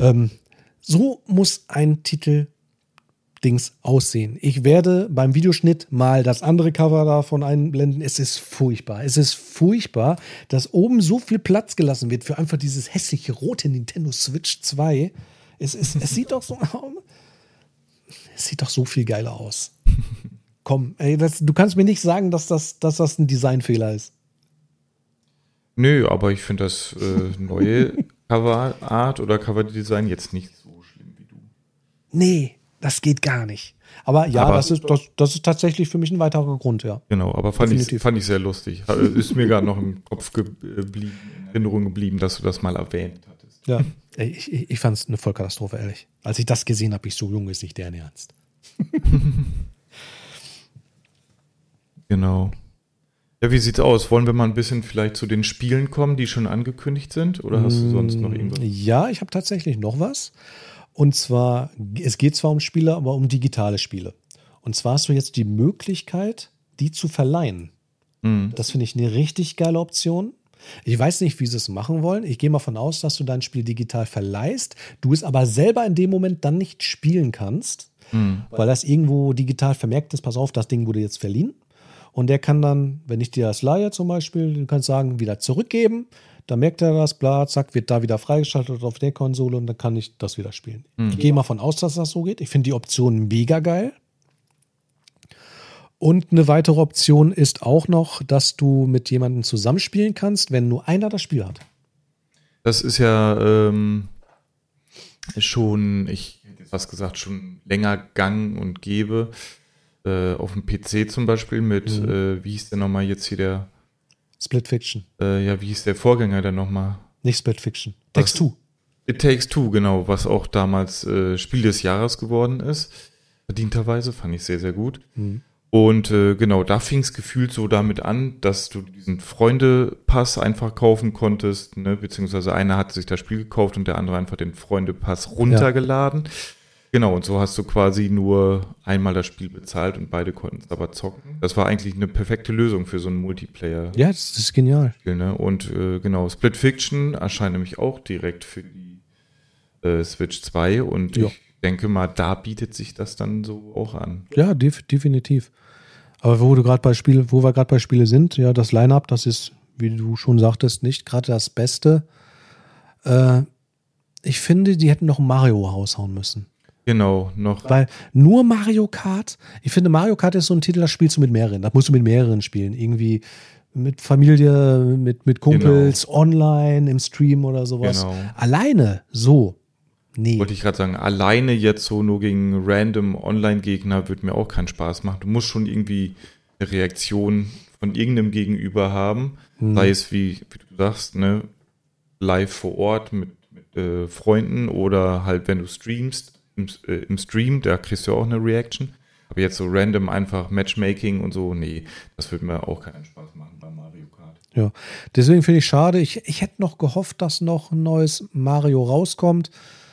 So muss ein Titel-Dings aussehen. Ich werde beim Videoschnitt mal das andere Cover davon einblenden. Es ist furchtbar. Es ist furchtbar, dass oben so viel Platz gelassen wird für einfach dieses hässliche rote Nintendo Switch 2. Es sieht doch so viel geiler aus. Komm, ey, du kannst mir nicht sagen, dass das ein Designfehler ist. Nö, aber ich finde das neue Coverart oder Coverdesign jetzt nicht so schlimm wie du. Nee, das geht gar nicht. Aber ja, das ist tatsächlich für mich ein weiterer Grund, ja. Genau, aber fand ich sehr lustig. Ist mir gerade noch im Kopf geblieben, in Erinnerung geblieben, dass du das mal erwähnt hattest. Ja, ich fand es eine Vollkatastrophe, ehrlich. Als ich das gesehen habe, so jung ist nicht deren Ernst. Genau. Ja, wie sieht's aus? Wollen wir mal ein bisschen vielleicht zu den Spielen kommen, die schon angekündigt sind? Oder hast du sonst noch irgendwas? Ja, ich habe tatsächlich noch was. Und zwar, es geht zwar um Spiele, aber um digitale Spiele. Und zwar hast du jetzt die Möglichkeit, die zu verleihen. Das finde ich eine richtig geile Option. Ich weiß nicht, wie sie es machen wollen. Ich gehe mal von aus, dass du dein Spiel digital verleihst, du es aber selber in dem Moment dann nicht spielen kannst, weil das irgendwo digital vermerkt ist, pass auf, das Ding wurde jetzt verliehen. Und der kann dann, wenn ich dir das leihe zum Beispiel, du kannst sagen, wieder zurückgeben, dann merkt er das, bla, zack, wird da wieder freigeschaltet auf der Konsole und dann kann ich das wieder spielen. Ich gehe mal von aus, dass das so geht. Ich finde die Option mega geil. Und eine weitere Option ist auch noch, dass du mit jemandem zusammenspielen kannst, wenn nur einer das Spiel hat. Das ist ja schon, ich hätte jetzt was gesagt, schon länger gang und gäbe. Auf dem PC zum Beispiel mit, wie hieß der nochmal jetzt hier der? Split Fiction. Wie hieß der Vorgänger denn nochmal? Nicht Split Fiction. Takes Two. It Takes Two, genau, was auch damals Spiel des Jahres geworden ist. Verdienterweise, fand ich sehr, sehr gut. Und genau, da fing es gefühlt so damit an, dass du diesen Freunde-Pass einfach kaufen konntest, ne? Beziehungsweise einer hat sich das Spiel gekauft und der andere einfach den Freunde-Pass runtergeladen. Ja. Genau, und so hast du quasi nur einmal das Spiel bezahlt und beide konnten es aber zocken. Das war eigentlich eine perfekte Lösung für so einen Multiplayer. Ja, das ist genial. Ne? Und genau, Split Fiction erscheint nämlich auch direkt für die Switch 2 und ich denke mal, da bietet sich das dann so auch an. Ja, definitiv. Aber wo wir gerade bei Spiele sind, ja, das Line-Up, das ist, wie du schon sagtest, nicht gerade das Beste. Ich finde, die hätten noch ein Mario raushauen müssen. Genau, noch. Weil nur Mario Kart, ich finde, Mario Kart ist so ein Titel, das spielst du mit mehreren. Das musst du mit mehreren spielen. Irgendwie mit Familie, mit Kumpels, online, im Stream oder sowas. Genau. Alleine, so. Nee. Wollte ich gerade sagen, alleine jetzt so nur gegen random Online-Gegner wird mir auch keinen Spaß machen. Du musst schon irgendwie eine Reaktion von irgendeinem Gegenüber haben. Sei es, wie du sagst, ne, live vor Ort mit Freunden oder halt, wenn du streamst, im Stream, da kriegst du auch eine Reaction. Aber jetzt so random einfach Matchmaking und so, nee, das würde mir auch keinen Spaß machen bei Mario Kart. Ja, deswegen finde ich schade. Ich hätte noch gehofft, dass noch ein neues Mario rauskommt,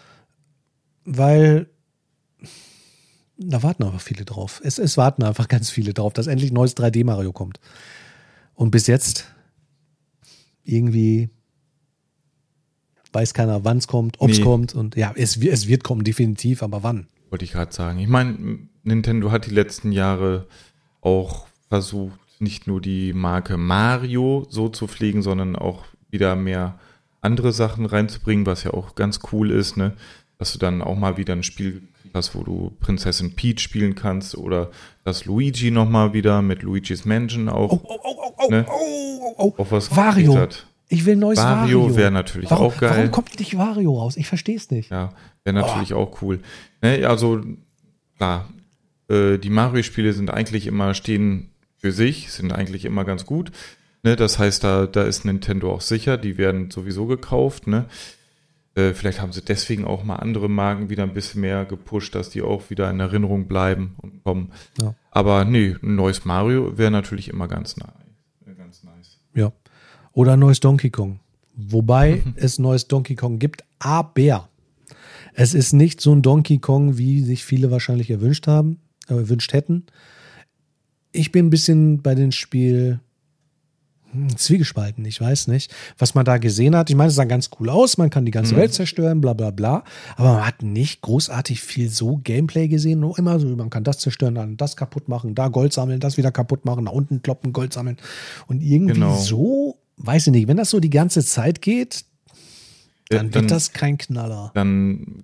weil da warten einfach viele drauf. Es warten einfach ganz viele drauf, dass endlich ein neues 3D-Mario kommt. Und bis jetzt irgendwie weiß keiner, wann es kommt, ob es kommt. Und ja, es wird kommen, definitiv, aber wann? Wollte ich gerade sagen. Ich meine, Nintendo hat die letzten Jahre auch versucht, nicht nur die Marke Mario so zu pflegen, sondern auch wieder mehr andere Sachen reinzubringen, was ja auch ganz cool ist, ne? Dass du dann auch mal wieder ein Spiel hast, wo du Prinzessin Peach spielen kannst oder dass Luigi nochmal wieder mit Luigi's Mansion auch, auch was Wario. Hat. Ich will ein neues Wario. Wario wäre natürlich auch geil. Warum kommt nicht Wario raus? Ich verstehe es nicht. Ja, wäre natürlich auch cool. Ne, also, klar, die Mario-Spiele sind eigentlich immer, stehen für sich, sind eigentlich immer ganz gut. Ne, das heißt, da ist Nintendo auch sicher, die werden sowieso gekauft. Ne? Vielleicht haben sie deswegen auch mal andere Marken wieder ein bisschen mehr gepusht, dass die auch wieder in Erinnerung bleiben und kommen. Ja. Aber nee, ein neues Mario wäre natürlich immer ganz nice. Ja. Oder ein neues Donkey Kong. Wobei es neues Donkey Kong gibt, aber es ist nicht so ein Donkey Kong, wie sich viele wahrscheinlich erwünscht hätten. Ich bin ein bisschen bei dem Spiel zwiegespalten, ich weiß nicht, was man da gesehen hat. Ich meine, es sah ganz cool aus, man kann die ganze Welt zerstören, bla bla bla, aber man hat nicht großartig viel so Gameplay gesehen, nur immer so, man kann das zerstören, dann das kaputt machen, da Gold sammeln, das wieder kaputt machen, da unten kloppen, Gold sammeln und irgendwie so, weiß ich nicht, wenn das so die ganze Zeit geht, dann wird das kein Knaller. Dann,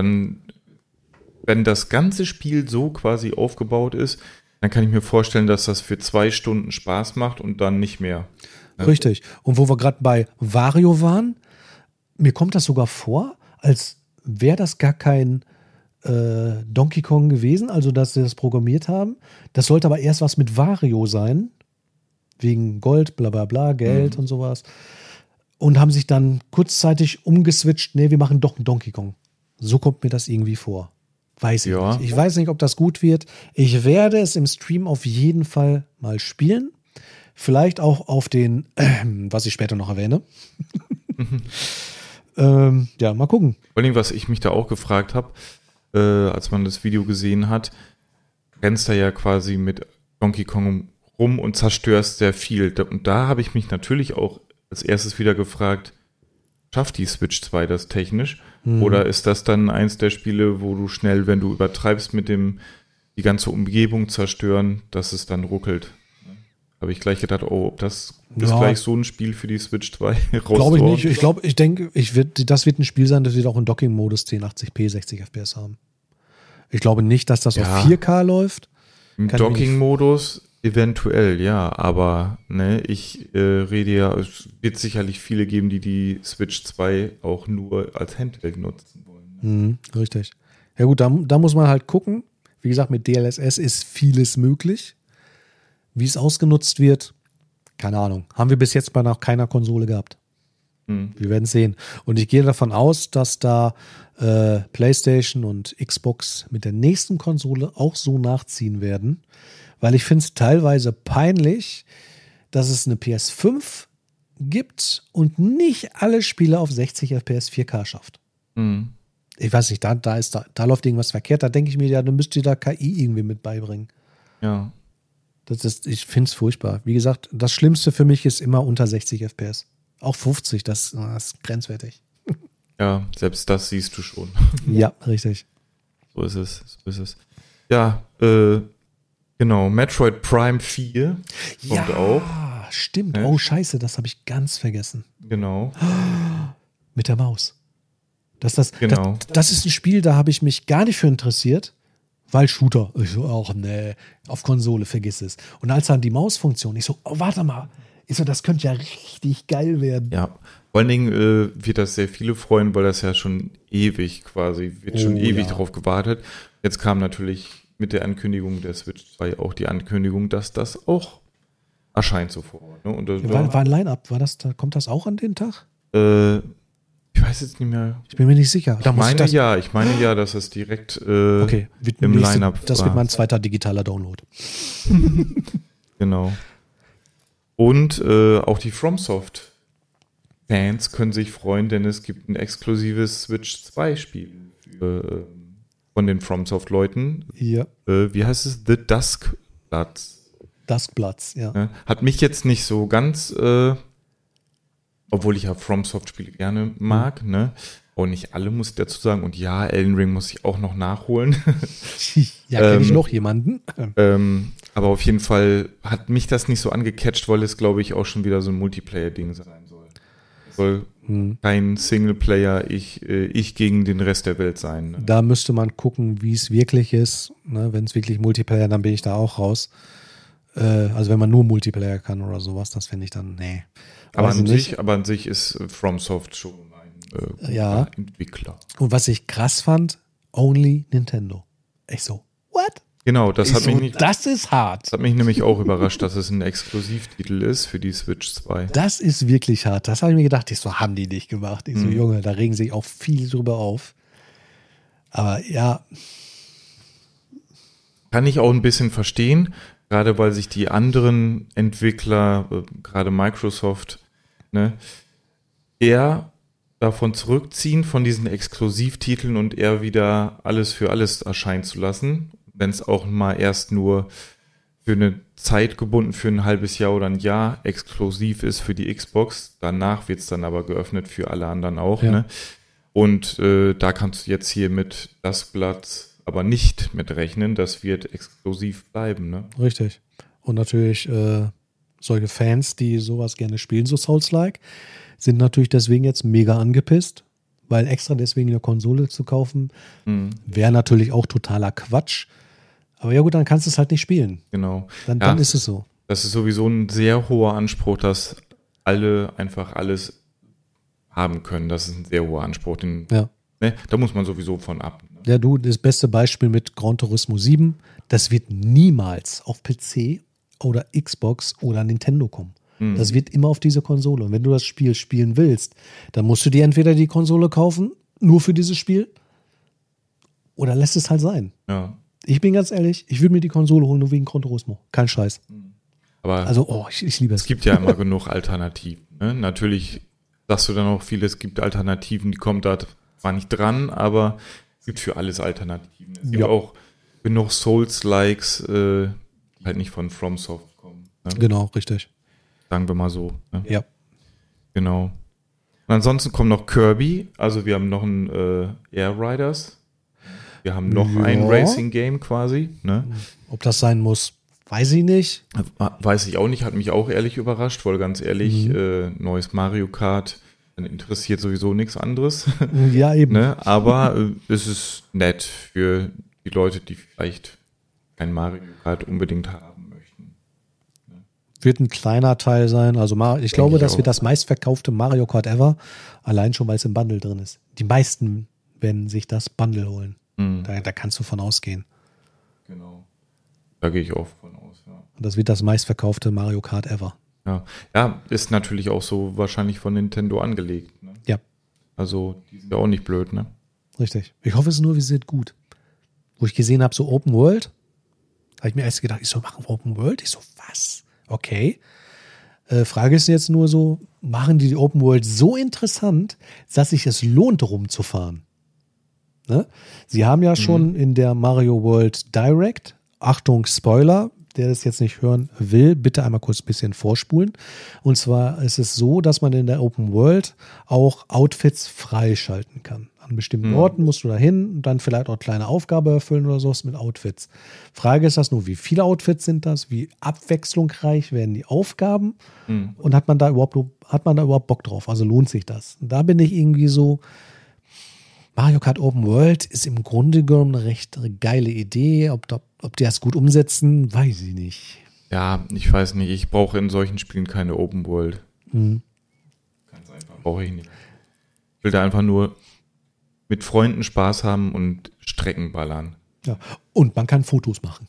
wenn das ganze Spiel so quasi aufgebaut ist, dann kann ich mir vorstellen, dass das für 2 Stunden Spaß macht und dann nicht mehr. Richtig. Und wo wir gerade bei Wario waren, mir kommt das sogar vor, als wäre das gar kein Donkey Kong gewesen, also dass sie das programmiert haben. Das sollte aber erst was mit Wario sein, wegen Gold, bla bla bla, Geld und sowas. Und haben sich dann kurzzeitig umgeswitcht, nee, wir machen doch einen Donkey Kong. So kommt mir das irgendwie vor. Weiß ich nicht. Ich weiß nicht, ob das gut wird. Ich werde es im Stream auf jeden Fall mal spielen. Vielleicht auch auf den, was ich später noch erwähne. Ja, mal gucken. Vor allem, was ich mich da auch gefragt habe, als man das Video gesehen hat, rennst da ja quasi mit Donkey Kong rum und zerstörst sehr viel. Und da habe ich mich natürlich auch als erstes wieder gefragt, schafft die Switch 2 das technisch? Oder ist das dann eins der Spiele, wo du schnell, wenn du übertreibst mit dem, die ganze Umgebung zerstören, dass es dann ruckelt? Habe ich gleich gedacht, oh, ob das ist gleich so ein Spiel für die Switch 2 Glaube ich nicht. Ich denke, das wird ein Spiel sein, das wird auch im Docking-Modus 1080p 60 FPS haben. Ich glaube nicht, dass das auf 4K läuft. Im Docking-Modus eventuell, ja, aber ne, ich rede ja, es wird sicherlich viele geben, die Switch 2 auch nur als Handheld nutzen wollen. Ne? Richtig. Ja gut, da muss man halt gucken. Wie gesagt, mit DLSS ist vieles möglich. Wie es ausgenutzt wird, keine Ahnung. Haben wir bis jetzt bei noch keiner Konsole gehabt. Wir werden sehen. Und ich gehe davon aus, dass da PlayStation und Xbox mit der nächsten Konsole auch so nachziehen werden. Weil ich finde es teilweise peinlich, dass es eine PS5 gibt und nicht alle Spiele auf 60 FPS 4K schafft. Ich weiß nicht, da läuft irgendwas verkehrt. Da denke ich mir, ja, dann müsst ihr da KI irgendwie mit beibringen. Ja. Ich finde es furchtbar. Wie gesagt, das Schlimmste für mich ist immer unter 60 FPS. Auch 50, das ist grenzwertig. Ja, selbst das siehst du schon. Ja, richtig. So ist es. Ja, genau. Metroid Prime 4 kommt auch. Ja, stimmt. Oh, scheiße, das habe ich ganz vergessen. Genau. Mit der Maus. Das ist ein Spiel, da habe ich mich gar nicht für interessiert, weil Shooter. Ich so, nee, auf Konsole, vergiss es. Und als dann die Mausfunktion, ich so, oh, warte mal. Ich so, das könnte ja richtig geil werden. Ja, vor allen Dingen wird das sehr viele freuen, weil das ja schon ewig drauf gewartet. Jetzt kam natürlich mit der Ankündigung der Switch 2 auch die Ankündigung, dass das auch erscheint sofort. Ne? Und das war ein Line-Up, kommt das auch an den Tag? Ich weiß jetzt nicht mehr. Ich bin mir nicht sicher. Ich meine ja, dass es direkt im Line-Up war. Das wird mein zweiter digitaler Download. Genau. Und auch die FromSoft-Fans können sich freuen, denn es gibt ein exklusives Switch 2-Spiel von den FromSoft-Leuten. Ja. Wie heißt es? The Duskbloods. Duskbloods, ja. Hat mich jetzt nicht so ganz, obwohl ich ja FromSoft-Spiele gerne mag, ne? Auch nicht alle, muss ich dazu sagen. Und ja, Elden Ring muss ich auch noch nachholen. Ja, kenne ich noch jemanden. Aber auf jeden Fall hat mich das nicht so angecatcht, weil es, glaube ich, auch schon wieder so ein Multiplayer-Ding sein soll. Es soll kein Singleplayer, ich gegen den Rest der Welt sein. Ne? Da müsste man gucken, wie es wirklich ist. Ne? Wenn es wirklich Multiplayer, dann bin ich da auch raus. Also wenn man nur Multiplayer kann oder sowas, das finde ich dann, nee. Aber an sich ist FromSoft schon ein Entwickler. Und was ich krass fand, only Nintendo. Ich so, what? Genau, das ist hart. Das hat mich nämlich auch überrascht, dass es ein Exklusivtitel ist für die Switch 2. Das ist wirklich hart. Das habe ich mir gedacht, haben die nicht gemacht. Ich so, Junge, da regen sich auch viel drüber auf. Aber ja. Kann ich auch ein bisschen verstehen, gerade weil sich die anderen Entwickler, gerade Microsoft, ne, eher davon zurückziehen, von diesen Exklusivtiteln und eher wieder alles für alles erscheinen zu lassen. Wenn es auch mal erst nur für eine Zeit gebunden, für ein halbes Jahr oder ein Jahr exklusiv ist für die Xbox. Danach wird es dann aber geöffnet für alle anderen auch. Ja. Ne? Und da kannst du jetzt hier mit Duskbloods aber nicht mit rechnen. Das wird exklusiv bleiben. Ne? Richtig. Und natürlich solche Fans, die sowas gerne spielen, so Souls-like, sind natürlich deswegen jetzt mega angepisst, weil extra deswegen eine Konsole zu kaufen, wäre natürlich auch totaler Quatsch. Aber ja gut, dann kannst du es halt nicht spielen. Genau. Dann ist es so. Das ist sowieso ein sehr hoher Anspruch, dass alle einfach alles haben können. Das ist ein sehr hoher Anspruch. Da muss man sowieso von ab. Ne? Ja, das beste Beispiel mit Gran Turismo 7, das wird niemals auf PC oder Xbox oder Nintendo kommen. Das wird immer auf diese Konsole. Und wenn du das Spiel spielen willst, dann musst du dir entweder die Konsole kaufen, nur für dieses Spiel, oder lässt es halt sein. Ja. Ich bin ganz ehrlich, ich würde mir die Konsole holen, nur wegen Gran Turismo. Kein Scheiß. Aber ich liebe es. Es gibt ja immer genug Alternativen. Ne? Natürlich sagst du dann auch viel, es gibt Alternativen, die kommen da zwar nicht dran, aber es gibt für alles Alternativen. Es gibt auch genug Souls-Likes, die halt nicht von FromSoft kommen. Ne? Genau, richtig. Sagen wir mal so. Ne? Ja. Genau. Und ansonsten kommt noch Kirby, also wir haben noch ein Air Riders. Wir haben noch ein Racing-Game quasi. Ne? Ob das sein muss, weiß ich nicht. Weiß ich auch nicht, hat mich auch ehrlich überrascht, weil ganz ehrlich, neues Mario Kart, dann interessiert sowieso nichts anderes. Ja, eben. Ne? Aber es ist nett für die Leute, die vielleicht kein Mario Kart unbedingt haben möchten. Wird ein kleiner Teil sein. Also ich glaube, das wird das meistverkaufte Mario Kart ever. Allein schon, weil es im Bundle drin ist. Die meisten werden sich das Bundle holen. Da kannst du von ausgehen. Genau. Da gehe ich auch von aus, ja. Und das wird das meistverkaufte Mario Kart ever. Ja, ist natürlich auch so wahrscheinlich von Nintendo angelegt. Ne? Ja. Also, die sind ja auch nicht blöd, ne? Richtig. Ich hoffe es nur, wir sind gut. Wo ich gesehen habe, so Open World, habe ich mir erst gedacht, machen Open World? Ich so, was? Okay. Frage ist jetzt nur so, machen die Open World so interessant, dass sich es lohnt, rumzufahren? Ne? Sie haben ja schon in der Mario World Direct, Achtung, Spoiler, der das jetzt nicht hören will, bitte einmal kurz ein bisschen vorspulen. Und zwar ist es so, dass man in der Open World auch Outfits freischalten kann. An bestimmten Orten musst du da hin und dann vielleicht auch kleine Aufgabe erfüllen oder sowas mit Outfits. Frage ist das nur, wie viele Outfits sind das? Wie abwechslungsreich werden die Aufgaben? Und hat man da überhaupt Bock drauf? Also lohnt sich das? Und da bin ich irgendwie so, Mario Kart Open World ist im Grunde genommen eine recht geile Idee. Ob die das gut umsetzen, weiß ich nicht. Ja, ich weiß nicht. Ich brauche in solchen Spielen keine Open World. Ganz einfach. Brauche ich nicht. Ich will da einfach nur mit Freunden Spaß haben und Strecken ballern. Ja. Und man kann Fotos machen.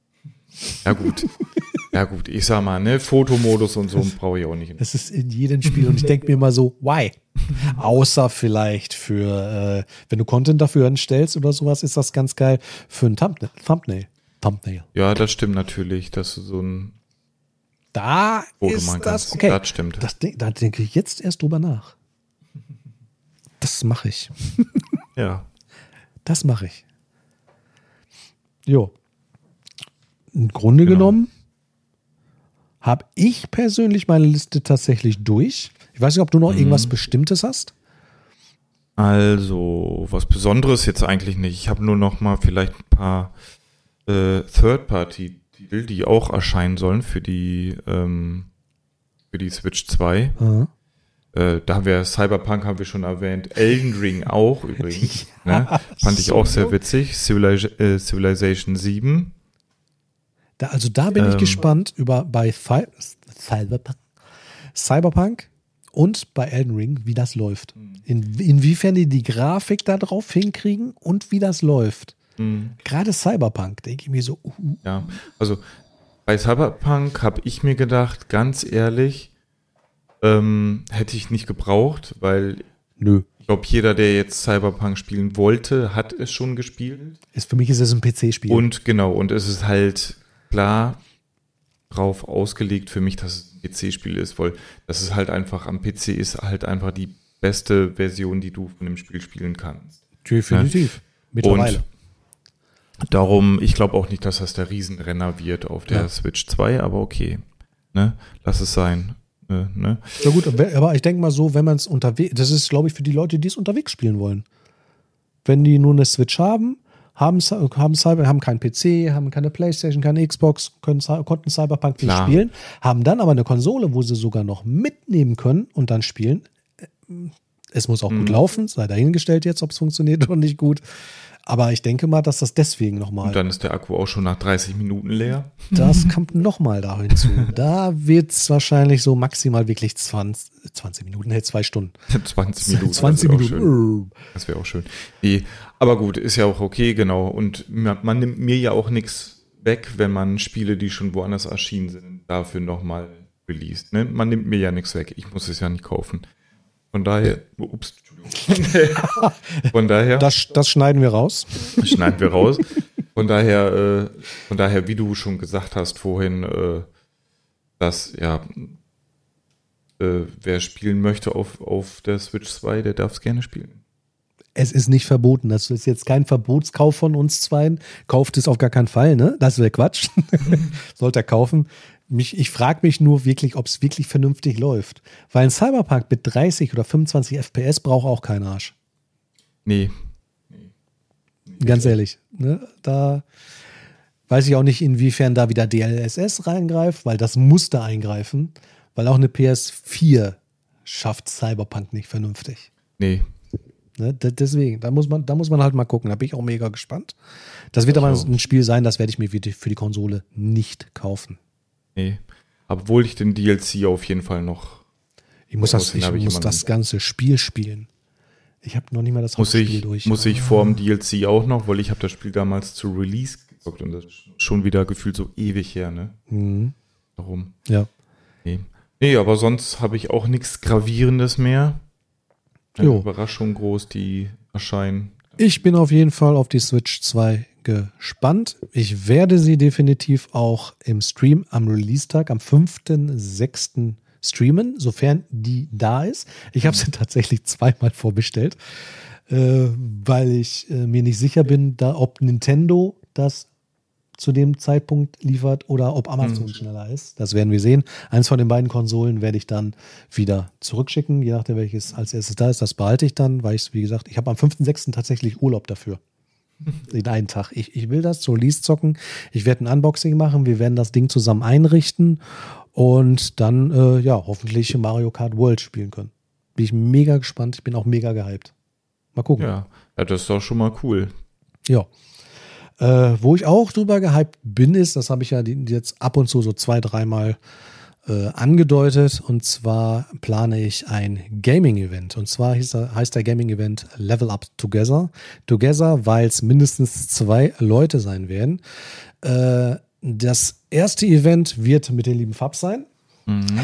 Ja, gut. Ja, gut. Ich sag mal, ne, Fotomodus und so brauche ich auch nicht. Das ist in jedem Spiel und ich denke mir immer so, why? Außer vielleicht für, wenn du Content dafür anstellst oder sowas, ist das ganz geil für ein Thumbnail. Ja, das stimmt natürlich, dass du so ein Da Foto ist machen das, kannst. okay. Das stimmt. Da denke ich jetzt erst drüber nach. Das mache ich. Ja. Das mache ich. Jo. Im Grunde genommen habe ich persönlich meine Liste tatsächlich durch. Ich weiß nicht, ob du noch irgendwas Bestimmtes hast. Also, was Besonderes jetzt eigentlich nicht. Ich habe nur noch mal vielleicht ein paar Third-Party-Titel, die auch erscheinen sollen für die Switch 2. Aha. Da haben wir Cyberpunk, haben wir schon erwähnt. Elden Ring auch übrigens. Ne? Fand ich auch sehr witzig. Civilization 7. Da bin ich gespannt bei Cyberpunk und bei Elden Ring, wie das läuft. Inwiefern die Grafik da drauf hinkriegen und wie das läuft. Gerade Cyberpunk, denke ich mir so. Ja, also bei Cyberpunk habe ich mir gedacht, ganz ehrlich, hätte ich nicht gebraucht, weil ich glaube, jeder, der jetzt Cyberpunk spielen wollte, hat es schon gespielt. Für mich ist es ein PC-Spiel. Und es ist halt klar drauf ausgelegt für mich, dass es ein PC-Spiel ist, weil das ist halt einfach, am PC ist halt einfach die beste Version, die du von dem Spiel spielen kannst. Definitiv. Ja? Mittlerweile. Und darum, ich glaube auch nicht, dass das der Riesenrenner wird auf der Switch 2, aber okay. Ne? Lass es sein. Ne? Ja gut, aber ich denke mal so, wenn man es unterwegs, das ist, glaube ich, für die Leute, die es unterwegs spielen wollen. Wenn die nur eine Switch haben keinen PC, haben keine Playstation, keine Xbox, konnten Cyberpunk nicht spielen, haben dann aber eine Konsole, wo sie sogar noch mitnehmen können und dann spielen. Es muss auch gut laufen, sei dahingestellt jetzt, ob es funktioniert oder nicht gut. Aber ich denke mal, dass das deswegen nochmal. Und dann ist der Akku auch schon nach 30 Minuten leer. Das kommt nochmal da hinzu. Da wird es wahrscheinlich so maximal wirklich 20 Minuten, 2 Stunden. 20 Minuten. 20 Minuten. Das wäre auch schön. Nee, aber gut, ist ja auch okay, genau. Und man nimmt mir ja auch nichts weg, wenn man Spiele, die schon woanders erschienen sind, dafür nochmal released. Ne? Man nimmt mir ja nichts weg. Ich muss es ja nicht kaufen. Von daher, Von daher. Das schneiden wir raus. Schneiden wir raus. Von daher, wie du schon gesagt hast vorhin, dass, wer spielen möchte auf der Switch 2, der darf es gerne spielen. es ist nicht verboten. Das ist jetzt kein Verbotskauf von uns zweien. Kauft es auf gar keinen Fall, ne? Das wäre Quatsch. Sollte er kaufen. Ich frage mich nur wirklich, ob es wirklich vernünftig läuft. Weil ein Cyberpunk mit 30 oder 25 FPS braucht auch kein Arsch. Nee. Ganz ehrlich. Ne? Da weiß ich auch nicht, inwiefern da wieder DLSS reingreift, weil das muss da eingreifen. Weil auch eine PS4 schafft Cyberpunk nicht vernünftig. Nee. Ne? Deswegen, da muss man halt mal gucken. Da bin ich auch mega gespannt. Das wird aber ein Spiel sein, das werde ich mir für die Konsole nicht kaufen. Nee. Obwohl ich den DLC auf jeden Fall noch. Ich muss das ganze Spiel spielen. Ich habe noch nicht mal das Hauptspiel durch. Muss ich vor dem DLC auch noch, weil ich habe das Spiel damals zu Release gezockt und das ist schon wieder gefühlt so ewig her, ne? Mhm. Warum? Ja. Nee, aber sonst habe ich auch nichts Gravierendes mehr. Eine Überraschung groß, die erscheinen. Ich bin auf jeden Fall auf die Switch 2 gespannt. Ich werde sie definitiv auch im Stream am Release-Tag am 5.6. streamen, sofern die da ist. Ich habe sie tatsächlich zweimal vorbestellt, weil ich mir nicht sicher bin, ob Nintendo das zu dem Zeitpunkt liefert oder ob Amazon schneller ist. Das werden wir sehen. Eins von den beiden Konsolen werde ich dann wieder zurückschicken, je nachdem, welches als erstes da ist. Das behalte ich dann, weil ich, wie gesagt, ich habe am 5.6. tatsächlich Urlaub dafür. In einen Tag. Ich will das zur Release zocken. Ich werde ein Unboxing machen. Wir werden das Ding zusammen einrichten und dann, hoffentlich Mario Kart World spielen können. Bin ich mega gespannt. Ich bin auch mega gehypt. Mal gucken. Ja, das ist doch schon mal cool. Ja. Wo ich auch drüber gehypt bin, ist, das habe ich ja jetzt ab und zu so 2-3 Mal angedeutet, und zwar plane ich ein Gaming-Event. Und zwar heißt der Gaming-Event Level Up Together. Together, weil es mindestens 2 Leute sein werden. Das erste Event wird mit den lieben Fabs sein. Mhm.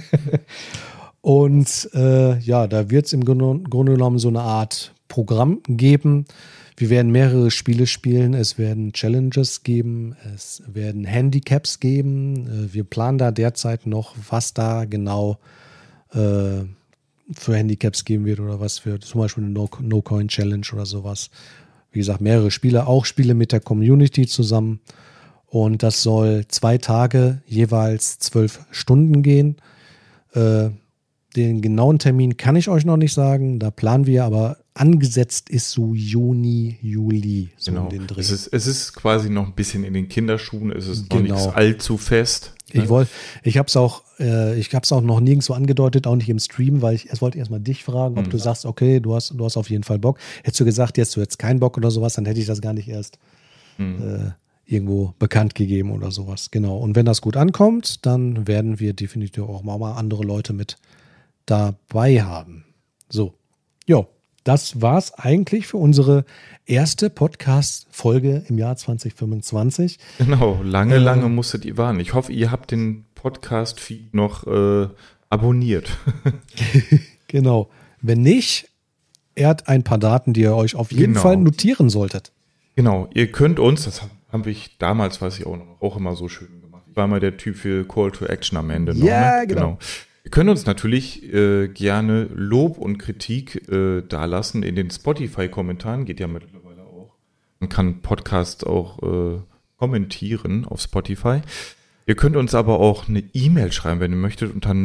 Und da wird es im Grunde genommen so eine Art Programm geben. Wir werden mehrere Spiele spielen, es werden Challenges geben, es werden Handicaps geben. Wir planen da derzeit noch, was da genau für Handicaps geben wird oder was für zum Beispiel eine No-Coin-Challenge oder sowas. Wie gesagt, mehrere Spiele, auch Spiele mit der Community zusammen. Und das soll 2 Tage, jeweils 12 Stunden gehen. Den genauen Termin kann ich euch noch nicht sagen. Da planen wir, aber angesetzt ist so Juni, Juli. So genau. Den Dreh. Es ist quasi noch ein bisschen in den Kinderschuhen. Es ist noch nichts allzu fest. Ne? Ich habe es auch noch nirgendwo angedeutet, auch nicht im Stream, weil ich wollte erstmal dich fragen, ob du sagst, okay, du hast auf jeden Fall Bock. Hättest du gesagt, jetzt du hättest keinen Bock oder sowas, dann hätte ich das gar nicht erst irgendwo bekannt gegeben oder sowas. Genau. Und wenn das gut ankommt, dann werden wir definitiv auch mal andere Leute mit dabei haben. So, das war's eigentlich für unsere erste Podcast-Folge im Jahr 2025. Genau, lange musstet ihr warten. Ich hoffe, ihr habt den Podcast-Feed noch abonniert. Genau. Wenn nicht, hat ein paar Daten, die ihr euch auf jeden Fall notieren solltet. Genau, ihr könnt uns, das habe ich damals, weiß ich auch immer so schön gemacht. Ich war mal der Typ für Call to Action am Ende. Ja, ne? Genau. Ihr könnt uns natürlich gerne Lob und Kritik dalassen in den Spotify-Kommentaren. Geht ja mittlerweile auch. Man kann Podcast auch kommentieren auf Spotify. Ihr könnt uns aber auch eine E-Mail schreiben, wenn ihr möchtet, unter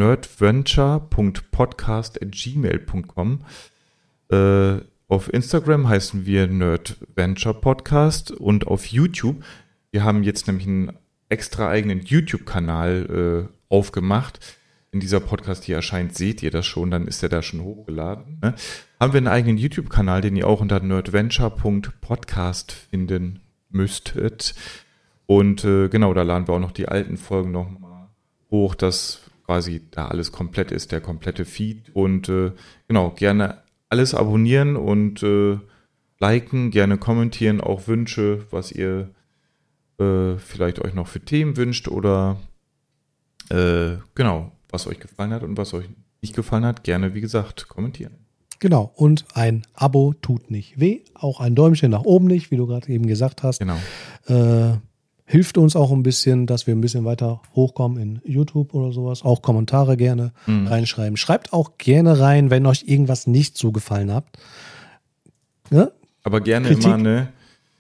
nerdventure.podcast@gmail.com. Auf Instagram heißen wir Nerdventure Podcast und auf YouTube. Wir haben jetzt nämlich einen extra eigenen YouTube-Kanal aufgemacht. In dieser Podcast hier erscheint, seht ihr das schon, dann ist der da schon hochgeladen. Ne? Haben wir einen eigenen YouTube-Kanal, den ihr auch unter nerdventure.podcast finden müsstet. Und da laden wir auch noch die alten Folgen nochmal hoch, dass quasi da alles komplett ist, der komplette Feed. Und gerne alles abonnieren und liken, gerne kommentieren, auch Wünsche, was ihr vielleicht euch noch für Themen wünscht oder was euch gefallen hat und was euch nicht gefallen hat, gerne, wie gesagt, kommentieren. Genau, und ein Abo tut nicht weh, auch ein Däumchen nach oben nicht, wie du gerade eben gesagt hast. Genau. Hilft uns auch ein bisschen, dass wir ein bisschen weiter hochkommen in YouTube oder sowas. Auch Kommentare gerne reinschreiben. Schreibt auch gerne rein, wenn euch irgendwas nicht so gefallen hat. Ja? Aber gerne Kritik? immer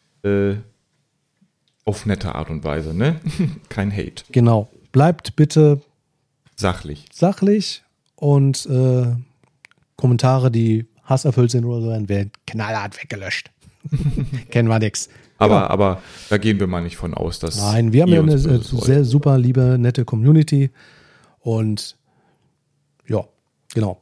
auf nette Art und Weise, ne? Kein Hate. Genau. Bleibt bitte Sachlich. sachlich und Kommentare, die hasserfüllt sind oder so, dann werden knallhart weggelöscht. Kennen wir nix. Aber da gehen wir mal nicht von aus, dass. Nein, wir haben ihr ja eine uns Böses wollt. sehr super, liebe, nette Community. Und ja, genau.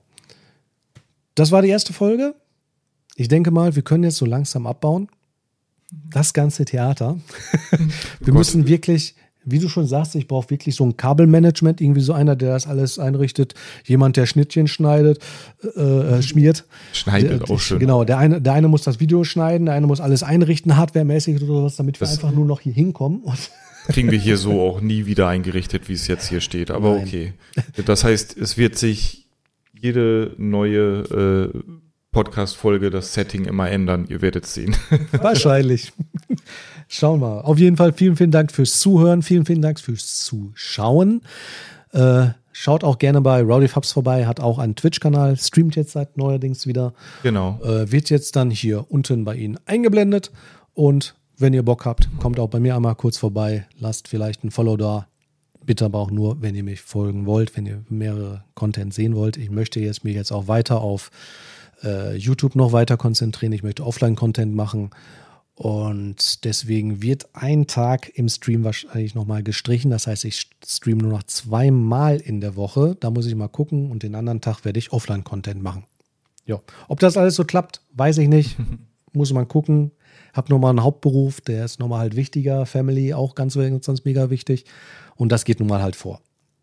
Das war die erste Folge. Ich denke mal, wir können jetzt so langsam abbauen. Das ganze Theater. Wir müssen wirklich, wie du schon sagst, ich brauche wirklich so ein Kabelmanagement, irgendwie so einer, der das alles einrichtet, jemand, der Schnittchen schneidet, schmiert. Schneidet auch schön. Genau, der eine muss das Video schneiden, der eine muss alles einrichten, hardwaremäßig oder sowas, damit wir einfach nur noch hier hinkommen. Und Kriegen wir hier so auch nie wieder eingerichtet, wie es jetzt hier steht. Aber Nein. okay. Das heißt, es wird sich jede neue Podcast-Folge das Setting immer ändern. Ihr werdet es sehen. wahrscheinlich. Schauen wir. Auf jeden Fall vielen, vielen Dank fürs Zuhören. Vielen, vielen Dank fürs Zuschauen. Schaut auch gerne bei Rowdy Fabs vorbei. Hat auch einen Twitch-Kanal. Streamt jetzt seit neuerdings wieder. Genau. Wird jetzt dann hier unten bei Ihnen eingeblendet. Und wenn ihr Bock habt, kommt auch bei mir einmal kurz vorbei. Lasst vielleicht ein Follow da. Bitte aber auch nur, wenn ihr mich folgen wollt, wenn ihr mehrere Content sehen wollt. Ich möchte mich jetzt auch weiter auf YouTube noch weiter konzentrieren. Ich möchte Offline-Content machen. Und deswegen wird ein Tag im Stream wahrscheinlich nochmal gestrichen. Das heißt, ich streame nur noch 2-mal in der Woche. Da muss ich mal gucken. Und den anderen Tag werde ich Offline-Content machen. Ja. Ob das alles so klappt, weiß ich nicht. Muss man gucken. Hab nochmal einen Hauptberuf, der ist nochmal halt wichtiger. Family auch ganz mega wichtig. Und das geht nun mal halt vor.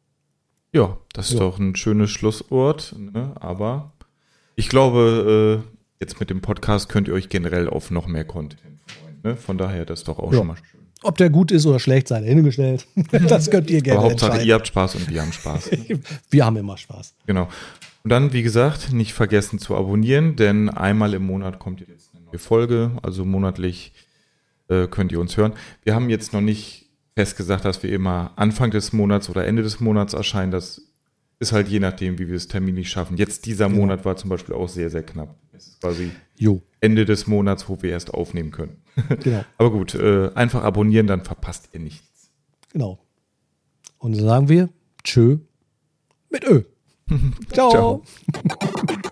Ja, das ist doch ein schönes Schlusswort. Ne? Aber ich glaube, jetzt mit dem Podcast könnt ihr euch generell auf noch mehr Content freuen. Ne? Von daher, das ist doch auch schon mal schön. Ob der gut ist oder schlecht, sei dahingestellt. Das könnt ihr gerne Aber Hauptsache, entscheiden. ihr habt Spaß und wir haben Spaß. Wir haben immer Spaß. Genau. Und dann, wie gesagt, nicht vergessen zu abonnieren, denn einmal im Monat kommt jetzt eine neue Folge, also monatlich könnt ihr uns hören. Wir haben jetzt noch nicht festgesagt, dass wir immer Anfang des Monats oder Ende des Monats erscheinen. Das ist halt je nachdem, wie wir es terminlich schaffen. Jetzt dieser Monat war zum Beispiel auch sehr, sehr knapp. Es ist quasi Ende des Monats, wo wir erst aufnehmen können. Genau. Aber gut, einfach abonnieren, dann verpasst ihr nichts. Genau. Und so sagen wir Tschö mit Ö. Ciao. Ciao.